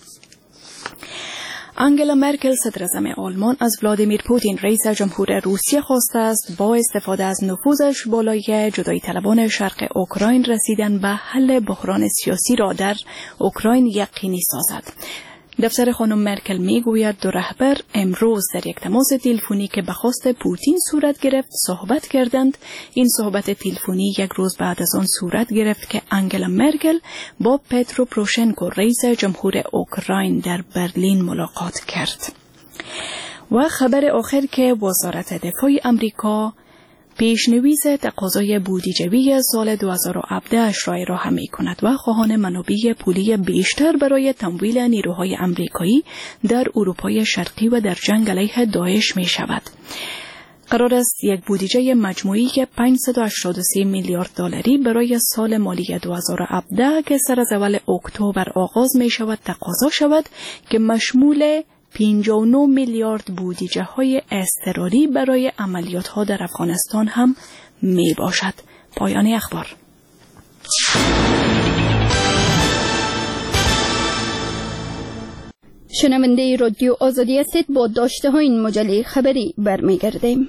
S5: آنگلا مرکل صدر اعظم آلمان از ولادیمیر پوتین رئیس جمهور روسیه خواسته است با استفاده از نفوذش بالای جدایی طلبان شرق اوکراین رسیدن به حل بحران سیاسی را در اوکراین یقینی سازد. دفتر خانم مرکل میگوید دو رهبر امروز در یک تماس تلفنی که به خواست پوتین صورت گرفت صحبت کردند. این صحبت تلفنی یک روز بعد از آن صورت گرفت که آنگلا مرکل با پترو پروشنکو رئیس جمهور اوکراین در برلین ملاقات کرد. و خبر آخر که وزارت دفاع آمریکا پیشنویس تقاضای بودجه‌ای سال دو هزار و هفده اش را ارائه می کند و خواهان منابع پولی بیشتر برای تمویل نیروهای آمریکایی در اروپای شرقی و در جنگ علیه داعش می شود. قرار است یک بودجه مجموعی که پانصد و هشتاد و سه میلیارد دلاری برای سال مالی دو هزار و هفده که سر از اول اکتبر آغاز می شود تقاضا شود که مشمول پنجاه و نه میلیارد بودجه های اضطراری برای عملیات ها در افغانستان هم می باشد. پایان اخبار.
S1: شنونده رادیو آزادی هستید. با داشته های این مجله خبری برمیگردیم.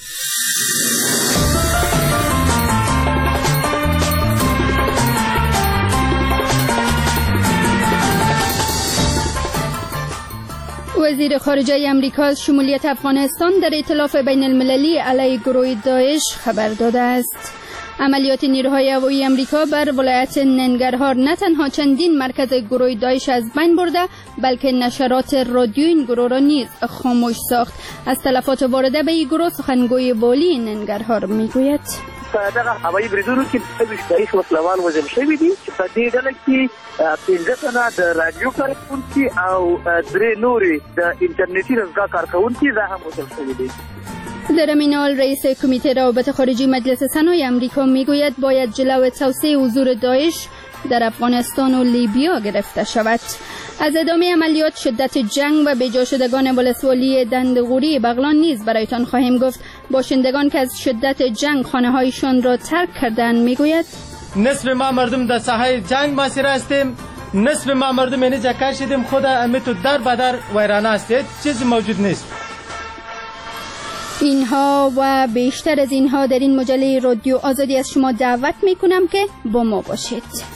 S1: وزیر خارجه امریکا از شمولیت افغانستان در ائتلاف بین المللی علیه گروه داعش خبر داده است. عملیات نیروهای هوایی امریکا بر ولایت ننگرهار نه تنها چندین مرکز گروه داعش از بین برده، بلکه نشرات رادیو این گروه را نیز خاموش ساخت. از تلفات وارده به این گروه سخنگوی والی ننگرهار میگوید
S8: دغه هوایي بریدونو کې داعش وسلوال وژل شوي دي چې په دې ډله کې پنځه تنه د رادیو کارکونکي او درې نورې د انټرنیټي رسګاه کارکونکي دا هم وژل شوي دي.
S1: در همین حال رئیس کمیته روابط خارجی مجلس سنای امریکا میگوید باید جلو توسعه حضور داعش در افغانستان و لیبیا گرفته شود. از ادامه عملیات، شدت جنگ و بیجا شدگان ولسوالی دندغوری بغلان نیز برایتان خواهیم گفت. باشندگان که از شدت جنگ خانه‌هایشان را ترک کردند میگوید
S9: نصف ما مردم در ساحه جنگ مسیر هستیم، نصف ما مردم اینجا کار شدیم، خود امیتو در بدر ویرانه است، چیزی موجود نیست.
S1: اینها و بیشتر از اینها در این مجله رادیو آزادی از شما دعوت میکنم که با ما باشید.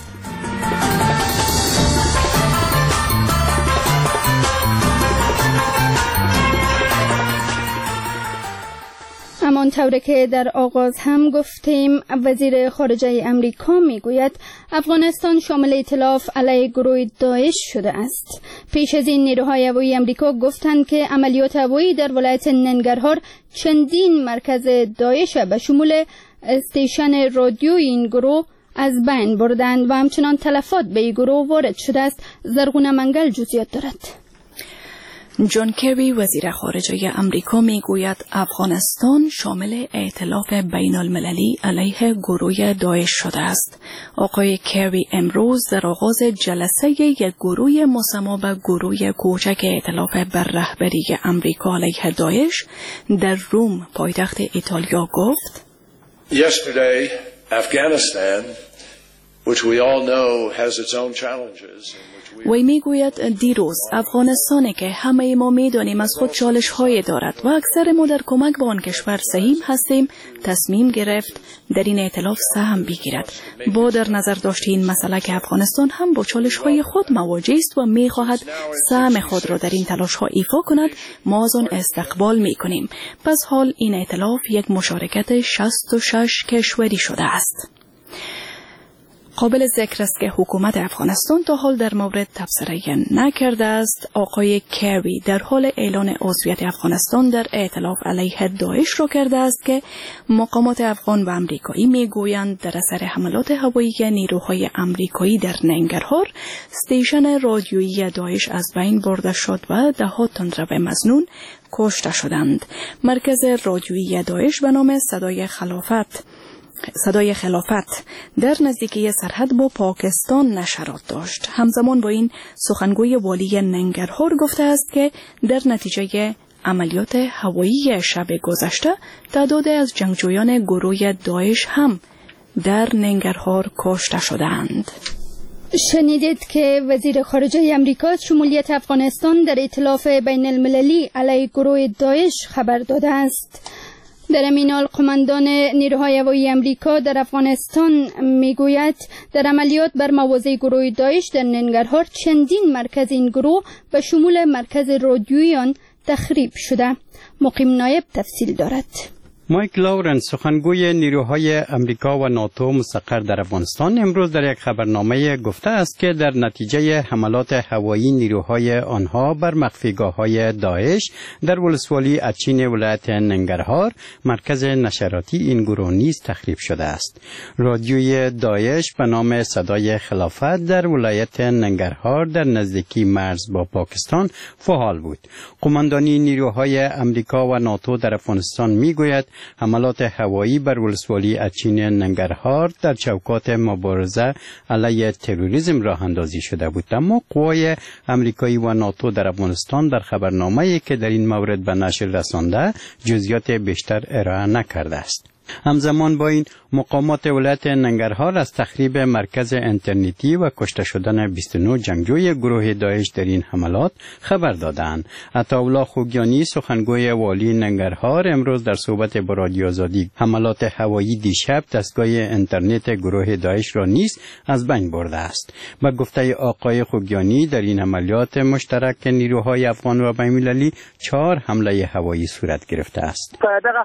S1: همانطور که در آغاز هم گفتیم، وزیر خارجه امریکا میگوید افغانستان شامل ائتلاف علیه گروه داعش شده است. پیش از این نیروهای هوایی امریکا گفتند که عملیات هوایی در ولایت ننگرهار چندین مرکز داعش به شمول استیشن رادیو این گروه از بین بردند و همچنان تلفات به این گروه وارد شده است. زرغونه منگل جزئیات دارد.
S5: جان کری وزیر خارجه آمریکا میگوید افغانستان شامل ائتلاف بین المللی علیه گروه داعش شده است. آقای کری امروز در آغاز جلسه یک گروه مسما به گروه کوچک ائتلاف بر رهبری آمریکا علیه داعش در روم پایتخت ایتالیا گفت:
S17: Yesterday, Afghanistan, which we all know has its own challenges.
S5: وی میگوید دیروز افغانستانی که همه ما میدانیم از خود چالش های دارد و اکثر ما در کمک به آن کشور سهیم هستیم، تصمیم گرفت در این ائتلاف سهم بگیرد. با در نظر داشت این مسئله که افغانستان هم با چالش های خود مواجه است و میخواهد سهم خود را در این تلاش ها ایفا کند، ما از آن استقبال میکنیم. پس حال این ائتلاف یک مشارکت شصت و شش کشوری شده است. قابل ذکر است که حکومت افغانستان تا حال در مورد تبصره نکرده است. آقای کری در حال اعلان عضویت افغانستان در ائتلاف علیه داعش را کرده است که مقامات افغان و آمریکایی میگویند در اثر حملات هوایی نیروهای آمریکایی در ننگرهار استیشن رادیویی داعش از بین برده شد و دهها تندرو مظنون کشته شدند. مرکز رادیویی داعش به نام صدای خلافت صدای خلافت در نزدیکی سرحد با پاکستان نشرات داشت. همزمان با این سخنگوی والی ننگرهار گفته است که در نتیجه عملیات هوایی شب گذشته تعداد از جنگجویان گروه داعش هم در ننگرهار کشته شدند.
S1: شنیدید که وزیر خارجه آمریکا از شمولیت افغانستان در ائتلاف بین المللی علیه گروه داعش خبر داده است. در همین حال قماندان نیروهای هوایی آمریکا در افغانستان میگوید در عملیات بر مواضع گروه داعش در ننگرهار چندین مرکز این گروه به شمول مرکز رادیویی آن تخریب شده. مقیم نایب تفصیل دارد.
S10: مایک لاورنس سخنگوی نیروهای آمریکا و ناتو مستقر در افغانستان امروز در یک خبرنامه گفته است که در نتیجه حملات هوایی نیروهای آنها بر مخفیگاه‌های داعش در ولسوالی اچین ولایت ننگرهار مرکز نشراتی این گروه نیز تخریب شده است. رادیوی داعش به نام صدای خلافت در ولایت ننگرهار در نزدیکی مرز با پاکستان فعال بود. قماندانی نیروهای آمریکا و ناتو در افغانستان میگوید حملات هوایی بر ولسوالی اچین ننگرهار در چوکات مبارزه علیه تروریسم راه اندازی شده بود، اما قوای آمریکایی و ناتو در افغانستان در خبرنامه‌ای که در این مورد به نشر رسانده جزئیات بیشتر ارائه نکرده است. همزمان با این مقامات ولایت ننگرهار از تخریب مرکز اینترنتی و کشته شدن بیست و نه جنگجوی گروه داعش در این حملات خبر دادند. عطاالله خوگیانی سخنگوی والی ننگرهار امروز در صحبت با رادیو آزادی حملات هوایی دیشب دستگاه اینترنت گروه داعش را نیز از بین برده است. با گفته آقای خوگیانی در این عملیات مشترک نیروهای افغان و بین‌المللی چهار حمله هوایی صورت گرفته است.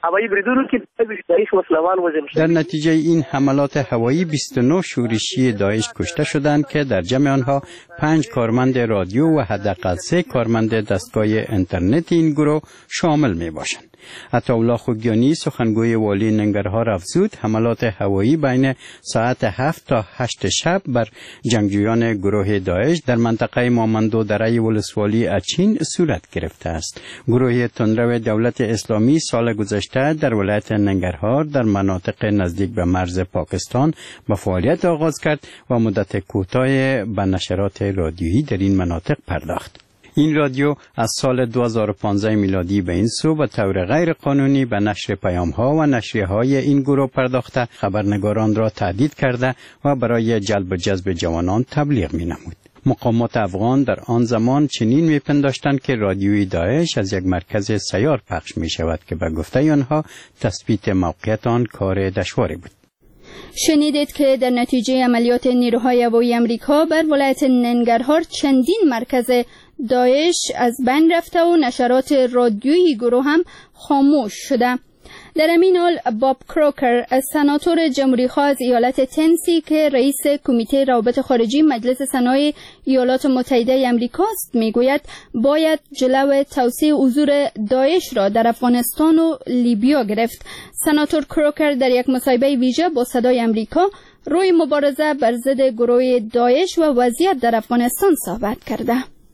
S10: در نتیجه این حملات هوایی بیست و نه شورشی داعش کشته شدند که در جمع آنها پنج کارمند رادیو و حداقل سه کارمند دستگاه اینترنت این گروه شامل می باشند. عطاالله خوگیانی سخنگوی والی ننگرهار افزود حملات هوایی بین ساعت هفت تا هشت شب بر جنگجویان گروه داعش در منطقه مامندو دره ولسوالی اچین صورت گرفته است. گروه تندرو دولت اسلامی سال گذشته در ولایت ننگرهار در مناطق نزدیک به مرز پاکستان به فعالیت آغاز کرد و مدت کوتاه به نشرات رادیویی در این مناطق پرداخت. این رادیو از سال دو هزار و پانزده میلادی به این سو به طور غیر قانونی به نشر پیام‌ها و نشریه‌های این گروه پرداخته خبرنگاران را تهدید کرده و برای جلب و جذب جوانان تبلیغ می‌نمود. مقامات افغان در آن زمان چنین می‌پنداشتند که رادیوی داعش از یک مرکز سیار پخش می‌شود که به گفته آنها تثبیت موقعیت آن کار دشواری بود.
S1: شنیدید که در نتیجه عملیات نیروهای هوایی آمریکا بر ولایت ننگرهار چندین مرکز داعش از بین رفته و نشرات رادیویی گروه هم خاموش شده. در همین حال باب کروکر سناتور جمهوری‌خواه از ایالت تنسی که رئیس کمیته روابط خارجی مجلس سنای ایالات متحده آمریکا است میگوید باید جلو توسعه حضور داعش را در افغانستان و لیبیا گرفت. سناتور کروکر در یک مصاحبه ویژه با صدای آمریکا روی مبارزه بر ضد گروه داعش و وضعیت در افغانستان صحبت کرده.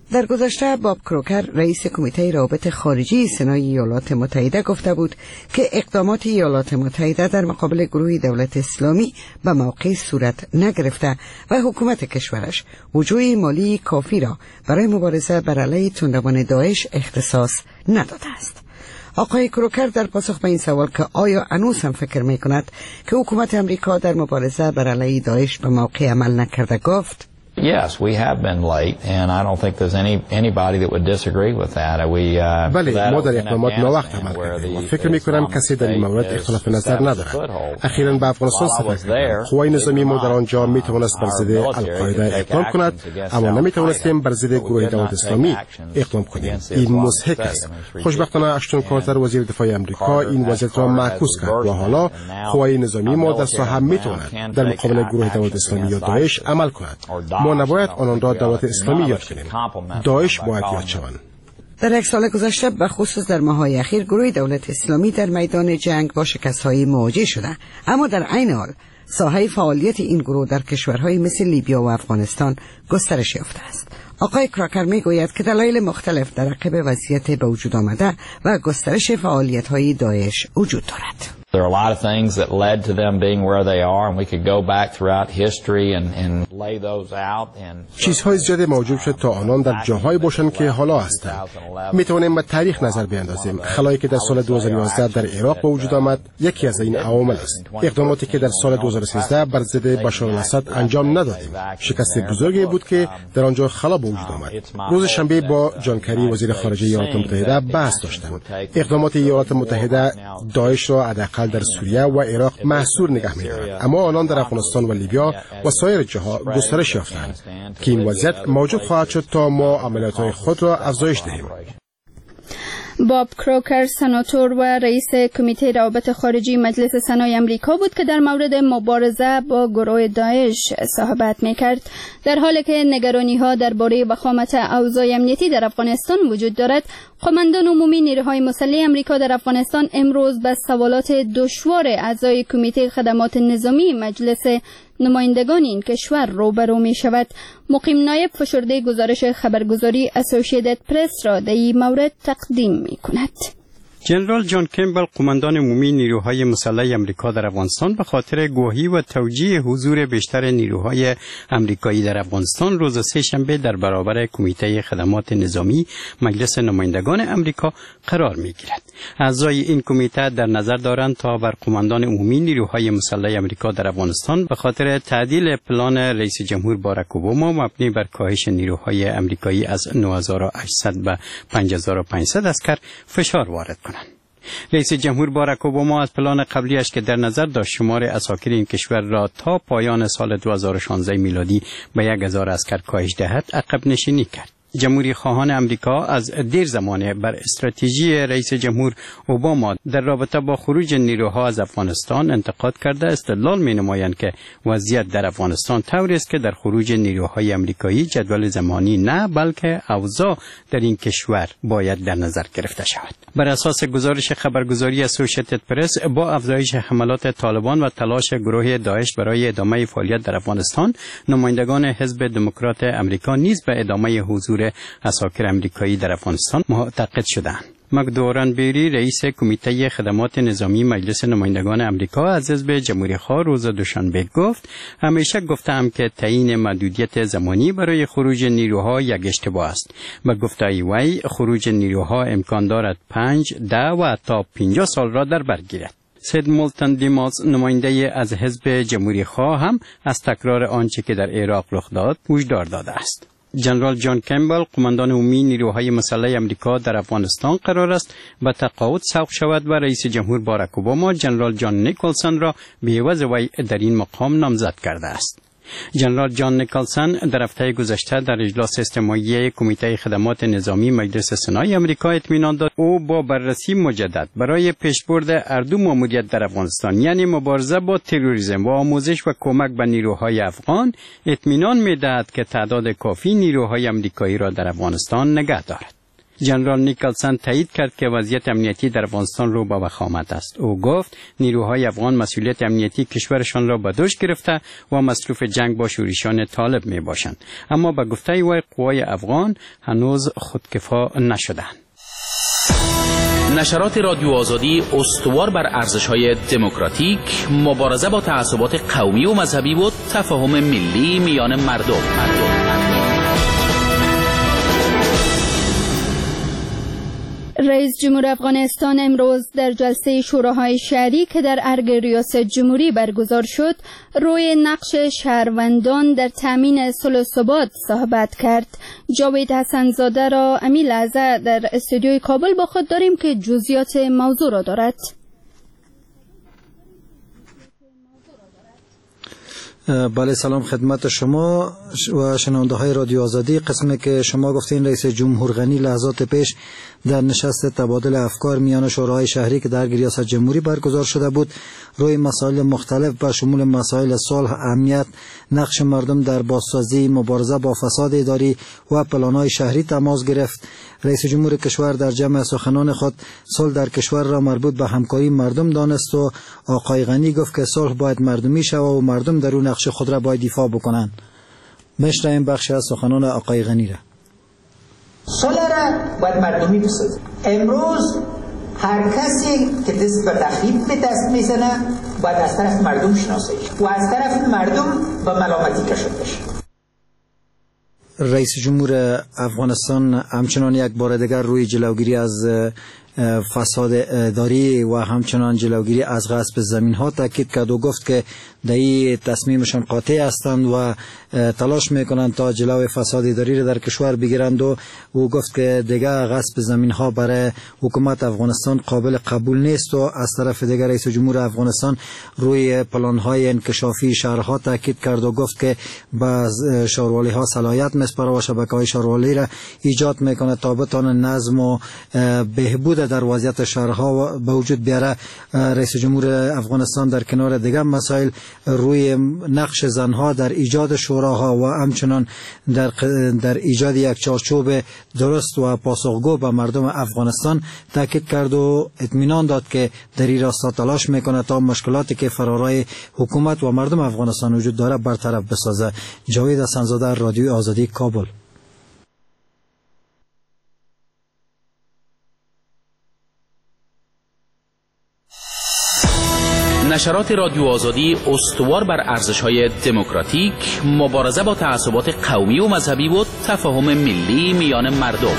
S11: در گذشته باب کروکر رئیس کمیته روابط خارجی سنای ایالات متحده گفته بود که اقدامات ایالات متحده در مقابل گروه دولت اسلامی به موقع صورت نگرفته و حکومت کشورش وجوه مالی کافی را برای مبارزه بر علیه تندروان داعش اختصاص نداده است. آقای کروکر در پاسخ به این سوال که آیا هنوز هم فکر می کند که حکومت امریکا در مبارزه بر علیه داعش به موقع عمل نکرده گفت
S14: Yes, we have been late, and I don't think there's any anybody that would disagree with that. We uh,
S15: بله ما در اقدامات ناوقت عمل کردیم. فکر می کنم کسی در این مورد اختلاف نظر ندارد. اخیراً به افغانستان سفر کردیم. قوای نظامی ما در آنجا می توانست بر ضد القاعده اقدام کند، اما نمی توانستیم بر ضد گروه دولت اسلامی اقدام کنیم. این مضحک است. خوشبختانه اشتون کارتر وزیر دفاع آمریکا این وضعیت را معکوس کرد و حالا قوای نظامی ما در ساحه می تواند در مقابل گروه دولت اسلامی یا داعش عمل کند. ما نباید آنان را دولت اسلامی یاد کنیم. داعش باید یاد شوند.
S11: در یک سال گذشته به خصوص در ماه‌های اخیر گروه دولت اسلامی در میدان جنگ با شکست‌های مواجه شده، اما در عین حال ساحه فعالیت این گروه در کشورهای مثل لیبیا و افغانستان گسترش یافته است. آقای کراکر میگوید که دلایل مختلف در عقب وضعیت به وجود آمده و گسترش فعالیت‌های داعش وجود دارد.
S14: There are a lot of things that led to them being where they are, and we could go back throughout history and, and lay those out. And
S15: چیزهای زیادی موجود شد تا آنان در جاهای باشند که حالا هستند. می توانیم به تاریخ نظر بیاندازیم. خلایی که در سال دو هزار و یازده در عراق به وجود آمد یکی از این عوامل است. اقداماتی که در سال دو هزار و سیزده بر ضد بشار الاسد انجام ندادیم. شکست بزرگی بود که در آنجا خلا به وجود آمد. روز شنبه با جان کری وزیر خارجه ایالات متحده بحث داشتم. اقدامات ایالات متحده داعش را حداقل در سوریه و عراق محصور نگه می‌دارند، اما آنان در افغانستان و لیبیا و سایر جاها گسترش یافتند که این وضعیت موجود خواهد شد تا ما عملیات‌های خود را افزایش دهیم.
S1: باب کروکر سناتور و رئیس کمیته روابط خارجی مجلس سنای امریکا بود که در مورد مبارزه با گروه داعش صحبت میکرد، در حالی که نگرانی ها درباره وخامت اوضاع امنیتی در افغانستان وجود دارد. قماندان عمومی نیروهای مسلح امریکا در افغانستان امروز به سوالات دشوار اعضای کمیته خدمات نظامی مجلس نمایندگان این کشور روبرو می شود. مقیم نایب فشرده گزارش خبرگزاری اسوسییتد پرس را در این مورد تقدیم می کند.
S10: جنرال جان کمبل قماندان عمومی نیروهای مسلح امریکا در افغانستان به خاطر گواهی و توجیه حضور بیشتر نیروهای امریکایی در افغانستان روز سه شنبه در برابر کمیته خدمات نظامی مجلس نمایندگان امریکا قرار می‌گیرد. اعضای این کمیته در نظر دارند تا بر قماندان عمومی نیروهای مسلح امریکا در افغانستان به خاطر تعدیل پلان رئیس جمهور باراک اوباما مبنی بر کاهش نیروهای امریکایی از نه هزار و هشتصد به پنج هزار و پانصد عسکر فشار وارد کنند. رئیس جمهور باراک اوباما از پلان قبلیش که در نظر داشت شمار عساکر این کشور را تا پایان سال دو هزار و شانزده میلادی به یک هزار عسکر کاهش دهد عقب نشینی کرد. جمهوری خواهان امریکا از دیر زمانه بر استراتژی رئیس جمهور اوباما در رابطه با خروج نیروها از افغانستان انتقاد کرده استدلال می نمایند که وضعیت در افغانستان طوری است که در خروج نیروهای امریکایی جدول زمانی نه بلکه اوضاع در این کشور باید در نظر گرفته شود. بر اساس گزارش خبرگزاری اسوسییتد پرس با افزایش حملات طالبان و تلاش گروه داعش برای ادامه فعالیت در افغانستان، نمایندگان حزب دموکرات امریکا نیز به ادامه حضور عساکر امریکایی در افغانستان معتقد شدند. مکدوران بیری رئیس کمیته خدمات نظامی مجلس نمایندگان امریکا از حزب جمهوری‌خواه روز دوشنبه گفت: همیشه گفتم که تعیین محدودیت زمانی برای خروج نیروها یک اشتباه است. به گفته وی خروج نیروها امکان دارد پنج، ده و تا پنجاه سال را در بر گیرد. سید مولتن دیماز نماینده از حزب جمهوری‌خواه هم از تکرار آنچه که در عراق رخ داد هشدار داده است. جنرال جان کمبل قماندان عمومی نیروهای مسلح امریکا در افغانستان قرار است به تقاعد سوق شود و رئیس جمهور باراک اوباما جنرال جان نیکلسون را به عوض وی در این مقام نامزد کرده است. جنرال جان نیکلسون در هفته گذشته در اجلاس استماعی کمیته خدمات نظامی مجلس سنای امریکا اطمینان داد او با بررسی مجدد برای پیشبرد اردو ماموریت در افغانستان، یعنی مبارزه با تروریسم و آموزش و کمک به نیروهای افغان، اطمینان می‌دهد که تعداد کافی نیروهای امریکایی را در افغانستان نگه دارد. جنرال نیکلسن تایید کرد که وضعیت امنیتی در افغانستان رو به وخامت است. او گفت نیروهای افغان مسئولیت امنیتی کشورشان را به دوش گرفته و مصروف جنگ با شورشیان طالب می باشند، اما به گفته وی قوای افغان هنوز خودکفا نشدند.
S6: نشرات رادیو آزادی استوار بر ارزش‌های دموکراتیک، مبارزه با تعصبات قومی و مذهبی و تفاهم ملی میان مردم.
S1: رئیس جمهور افغانستان امروز در جلسه شوراهای شهری که در ارگ ریاست جمهوری برگزار شد روی نقش شهروندان در تامین صلح و ثبات صحبت کرد. جاوید حسن‌زاده را امی لحظه در استودیوی کابل با خود داریم که جزئیات موضوع را دارد.
S7: بله، سلام خدمت شما و شنونده های رادیو آزادی. قسمی که شما گفتین رئیس جمهور غنی لحظات پیش در نشست تبادل افکار میان شوراهای شهری که در ریاست جمهوری برگزار شده بود روی مسائل مختلف به شمول مسائل صلح، امنیت، نقش مردم در بازسازی، مبارزه با فساد اداری و پلان‌های شهری تماس گرفت. رئیس جمهور کشور در جمع سخنان خود صلح در کشور را مربوط به همکاری مردم دانست و آقای غنی گفت که صلح باید مردمی شود و مردم در اون نقش خود را باید دفاع بکنند. بشنویم بخشی از سخنان آقای غنی را.
S16: صلح را باید مردمی بسازیم. امروز هر کسی که دست به تخریب به دست میزنه باید از طرف مردم شناسه و از طرف مردم به ملامتی کشیده بشه.
S7: رئیس جمهور افغانستان همچنان یک بار دیگر روی جلوگیری از فساد اداری و همچنان جلوگیری از غصب زمین ها تاکید کرد و گفت که در این تصمیمشان قاطع هستند و تلاش میکنند تا جلوی فساد اداری را در کشور بگیرند و او گفت که دیگه غصب زمین ها برای حکومت افغانستان قابل قبول نیست و از طرف دیگر رئیس جمهور افغانستان روی پلان های انکشافی شهرها تاکید کرد و گفت که با شهروالی ها صلاحیت میسپاره و شبکه های شهروالی را ایجاد میکنه تا بتوانند نظم و بهبود در وضعیت شهرها به وجود بیاره. رئیس جمهور افغانستان در کنار دیگر مسائل روی نقش زنها در ایجاد شوراها و همچنان در در ایجاد یک چارچوب درست و پاسخگو به مردم افغانستان تاکید کرد و اطمینان داد که در این راستا تلاش میکنه تا مشکلاتی که فرارای حکومت و مردم افغانستان وجود داره برطرف بسازه. جاوید حسن‌زاده، رادیو آزادی، کابل.
S6: نشرات رادیو آزادی استوار بر ارزش‌های دموکراتیک، مبارزه با تعصبات قومی و مذهبی و تفاهم ملی میان مردم.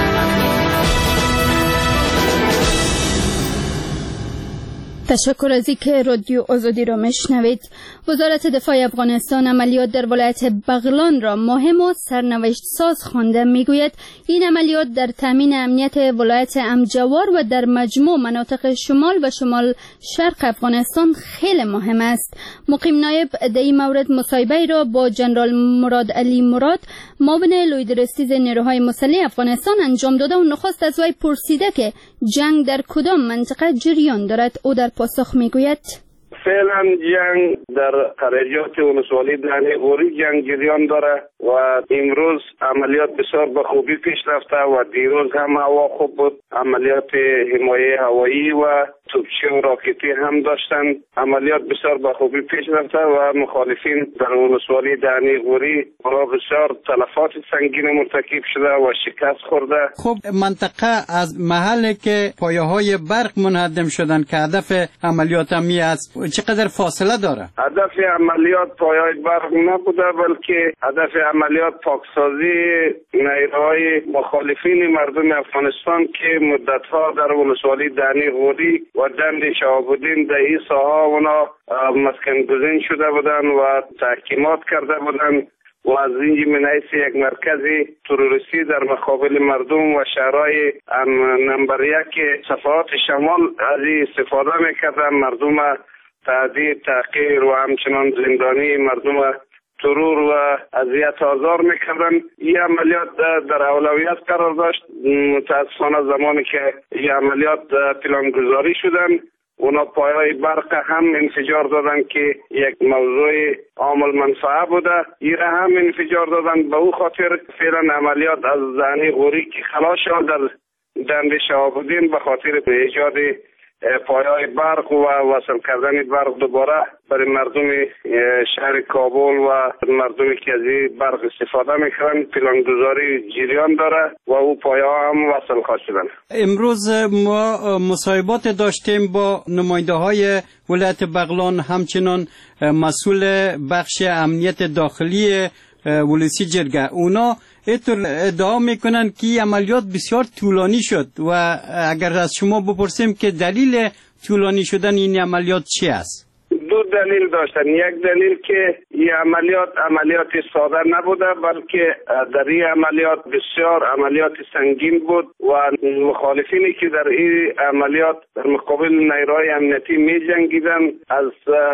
S1: تشکر از اینکه رادیو آزادی را میشنوید. وزارت دفاع افغانستان عملیات در ولایت بغلان را مهم و سرنوشت ساز خوانده. میگوید این عملیات در تامین امنیت ولایت امجوار و در مجموع مناطق شمال و شمال شرق افغانستان خیلی مهم است. مقیم نایب در این مورد مصاحبه را با جنرال مراد علی مراد معاون لویدرستیز نیروهای مسلح افغانستان انجام داده و نخست از وی پرسیده که جنگ در کدام منطقه جریان دارد. او در پاسخ میگوید
S18: فعلا جنگ در قریات ولسوالی دهنی غوری جنگ جریان داره و امروز عملیات بسیار به خوبی پیش رفته و دیروز هم هوا خوب بود. عملیات حمایه هوایی و توپچی و راکتی هم داشتن. عملیات بسیار به خوبی پیش رفته و مخالفین در ولسوالی دهنی غوری را بسیار تلفات سنگین مرتکب شده و شکست خورده.
S10: خب منطقه از محلی که پایه های برق منهدم شدن که هدف عملیات می است چقدر فاصله داره؟
S18: هدف عملیات پایه های برق نبوده بلکه هدف عملیات پاکسازی نیروهای مخالفین مردم افغانستان که مدتها در ولسوالی دهنی غوری و دند شهاب‌الدین در این ساحه اونا مسکن گزین شده بودن و تحکیمات کرده بودن و از اینجا من حیث یک مرکزی تروریستی در مقابل مردم و شهرهای نمبر یک صفحات شمال از این استفاده میکردن. مردم تهدید، تحقیر و همچنان زندانی مردم ترور و اذیت آزار میکردن. این عملیات در اولویت قرار داشت. متاسفانه زمانی که این عملیات پلانگذاری شدن اونا پایه‌های برق هم انفجار دادن که یک موضوع عامل منفعه بوده. ایره هم انفجار دادن. به او خاطر فعلا عملیات از ذهنی غوری که خلاص شد در دند شهاب‌الدین به خاطر ایجاد پایه‌های برق و وصل کردن برق دوباره برای مردم شهر کابل و مردمی که از این برق استفاده میکنن پلانگذاری جریان داره و او پایه‌ها هم وصل خواهد شدن.
S10: امروز ما مصاحبات داشتیم با نماینده های ولایت بغلان، همچنان مسئول بخش امنیت داخلی ولسی جرگه. اونا اینطور ادعا میکنن که عملیات بسیار طولانی شد و اگر از شما بپرسیم که دلیل طولانی شدن این عملیات چی است؟
S18: دو دلیل داشتن. یک دلیل که این عملیات عملیات ساده نبوده، بلکه در این عملیات بسیار عملیات سنگین بود و مخالفینی که در این عملیات در مقابل نیروهای امنیتی می جنگیدن از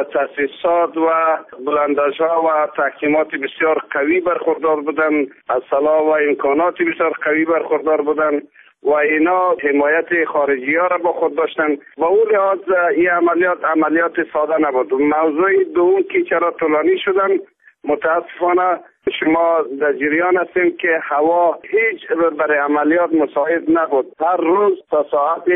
S18: تاسیسات و بلندش‌ها و تحکیمات بسیار قوی برخوردار بودن، از سلاح و امکانات بسیار قوی برخوردار بودن و اینا حمایت خارجی ها را با خود داشتن. با اون لحاظ این عملیات عملیات ساده نبود. موضوع دوم که چرا طولانی شدن، متاسفانه شما در جریان هستیم که هوا هیچ برای عملیات مساعد نبود. هر روز تا ساعت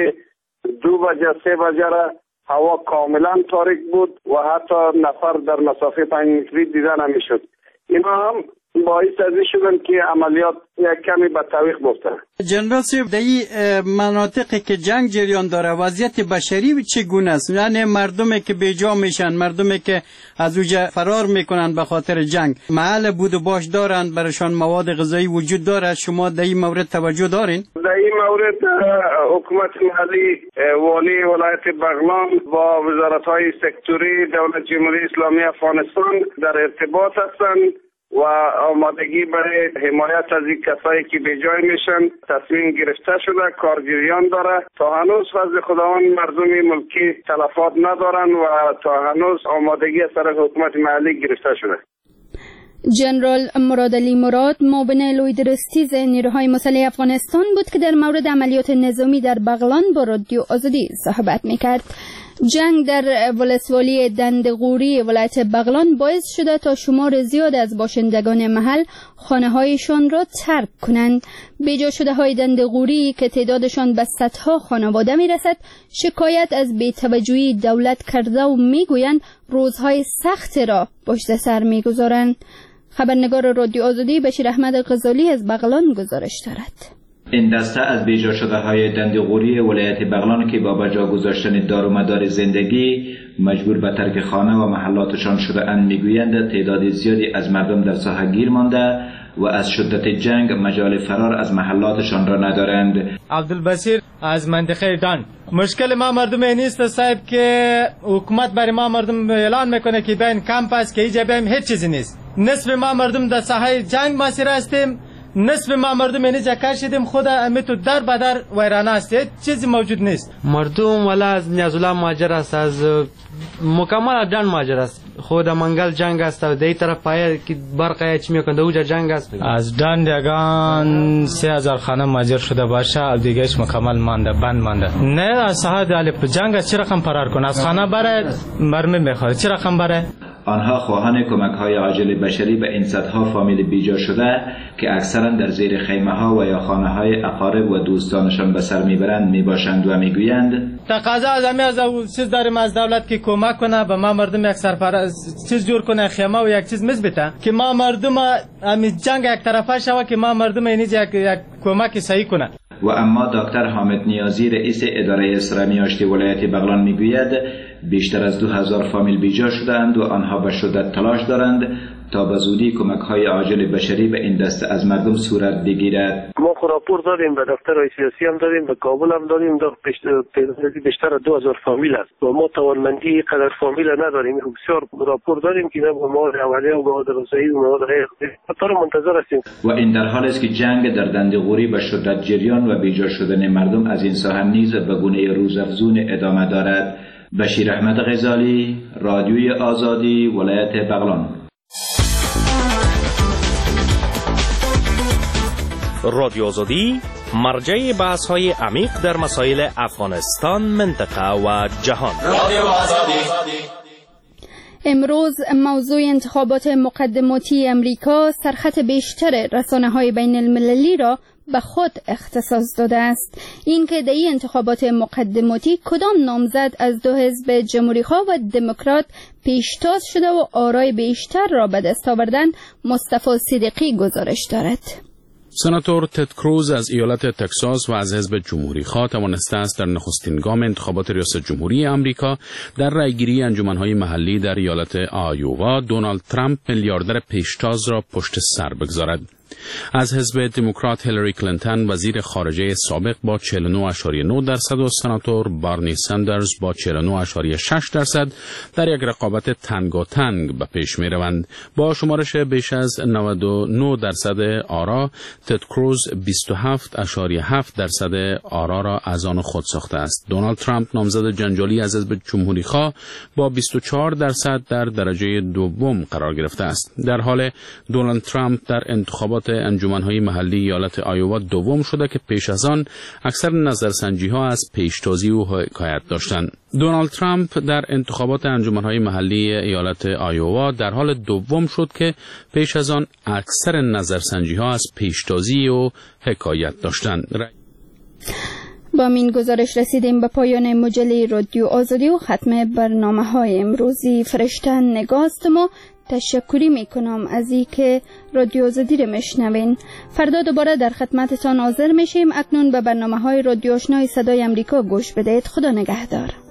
S18: دو بجه سه بجه را هوا کاملا تاریک بود و حتی نفر در مسافه پنج متری دیده نمیشد. اینا هم باعث از این شدن که عملیات یک کمی به تعویق بیفته.
S10: جنرال صاحب، در این مناطقی که جنگ جریان داره وضعیت بشری چگونه است؟ یعنی مردمی که بیجا میشن، مردمی که از اونجا فرار میکنن به خاطر جنگ، محل بود و باش دارن، برایشان مواد غذایی وجود داره. شما در این مورد توجه دارین؟
S18: در این مورد حکومت محلی، والی ولایت بغلان با وزارت‌های سکتوری دولت جمهوری اسلامی افغانستان در ارتباط هستند و آمادگی برای حمایت از این کسایی که به جای میشن تصمیم گرفته شده، کار جریان داره. تا هنوز فضل خداوند مردم ملکی تلفات ندارن و تا هنوز آمادگی از طرف حکومت محلی گرفته شده.
S1: جنرال مراد علی مراد، معاون لویدرستیز نیروهای مسلح افغانستان بود که در مورد عملیات نظامی در بغلان با رادیو آزادی صحبت میکرد. جنگ در ولسوالی دندغوری ولایت بغلان باعث شده تا شمار زیاد از باشندگان محل خانه هایشان را ترک کنند. بیجا شده های دندغوری که تعدادشان به صدها خانواده می رسد شکایت از بی‌توجهی دولت کرده و می گویند روزهای سخت را پشت سر می گذارند. خبرنگار رادیو آزادی بشیر احمد غزالی از بغلان گزارش دارد.
S13: این دسته از بیجا شده های دندغوری ولایت بغلان که با بجا گذاشتن دار و مدار زندگی مجبور به ترک خانه و محلاتشان شده اند میگویند تعداد زیادی از مردم در ساحه گیر مانده و از شدت جنگ مجال فرار از محلاتشان را ندارند.
S9: عبدالبصیر از منطقه دان. مشکل ما مردم این است صاحب که حکومت برای ما مردم اعلان میکنه که بین کمپ است که اینجا بیم هیچ چیزی نیست. نصف ما مردم در ساحه جنگ مسیر هستیم، نصف ما مردم اینجا کار شدیم، خود امیتو در بدر ویرانه است، چیزی موجود نیست.
S23: مردم ولا از نیازالله ماجر است، از مکمل دان ماجر است. خود منگل جنگ است و در طرف پایه که برق چی میکنه اوجا جنگ است.
S9: از دان دیگان سه هزار خانه ماجر شده باشه و دیگهش مکمل مانده، بند مانده. نه از ساحه دالی جنگ است، چی رقم فرار کنه؟ از خانه بره مرمی میخوره، چی رقم بره؟
S13: آنها خواهان کمک های عاجل بشری به این صدها فامیل بیجا شده که اکثرا در زیر خیمه ها و یا خانه های اقارب و دوستانشان به سر میبرند میباشند و میگویند
S9: تقاضا از همه از چیز داریم از دولت که کمک کنه به ما مردم یک سرپرست چیز جور کنه، خیمه و یک چیز مثبته که ما مردم همین جنگ یک طرفه شوه که ما مردم اینجا یک, یک کمک صحیح کنه.
S13: و اما دکتر حامد نیازی رئیس اداره اسرامی آشتی ولایت بغلان میگوید بیشتر از دو هزار فامیل بیجا شدند و آنها به شدت تلاش دارند تا به زودی کمک های عاجل بشری به این دسته از مردم صورت بگیرد.
S8: ما راپور دادیم به دفتر سیاسی هم دادیم، به کابل هم دادیم، بیشتر از دو هزار فامیل است و ما توانمندی قدر فامیل نداریم. بسیار راپور داریم که ما مواد اولیه و مواد غذایی و مواد غیر طور منتظر هستیم.
S13: و این در حالی است که جنگ در دندغوری به شدت جریان و بیجا شدن مردم از این ساحه نیز به گونه روزافزون ادامه دارد. بشیر احمد غزالی، رادیوی آزادی، ولایت بغلان.
S6: رادیو آزادی
S19: مرجع بحث های عمیق در مسائل افغانستان، منطقه و جهان.
S1: امروز موضوع انتخابات مقدماتی امریکا سرخط بیشتر رسانه‌های بین المللی را به خود اختصاص داده است. این که در این انتخابات مقدماتی کدام نامزد از دو حزب جمهوری‌خواه و دموکرات پیشتاز شده و آرای بیشتر را به دست آوردن، مصطفی صدیقی گزارش دارد.
S20: سناتور تد کروز از ایالت تگزاس و از حزب جمهوری‌خواه توانسته است در نخستین گام انتخابات ریاست جمهوری آمریکا در رأیگیری انجمن‌های محلی در ایالت آیووا دونالد ترامپ میلیاردر پیشتاز را پشت سر بگذارد. از حزب دموکرات هیلاری کلینتون وزیر خارجه سابق با چهل و نه ممیز نه درصد و سناتور بارنی سندرز با چهل و نه ممیز شش درصد در یک رقابت تنگاتنگ به پیش می روند. با شمارش بیش از نود و نه درصد آرا، تد کروز بیست و هفت ممیز هفت درصد آرا را از آن خود ساخته است. دونالد ترامپ نامزد جنجالی از حزب جمهوری‌خواه با بیست و چهار درصد در درجه دوم قرار گرفته است. در حال دونالد ترامپ در انتخابات انجمن‌های محلی ایالت آیووا دوم شده که پیش از آن اکثر نظرسنجی‌ها از پیشتازی او حکایت داشتند. دونالد ترامپ در انتخابات انجمن‌های محلی ایالت آیووا در حال دوم شد که پیش از آن اکثر نظرسنجی‌ها از پیشتازی او حکایت داشتند.
S1: با این گزارش رسیدیم به پایان مجله رادیو آزادی و ختم برنامه‌های امروزی فرشته نگاست. ما تشکری میکنم از این که رادیو آزادی رو میشنوین. فردا دوباره در خدمتتان حاضر میشیم. اکنون به برنامه‌های رادیو آشنای صدای امریکا گوش بدهید. خدا نگهدار.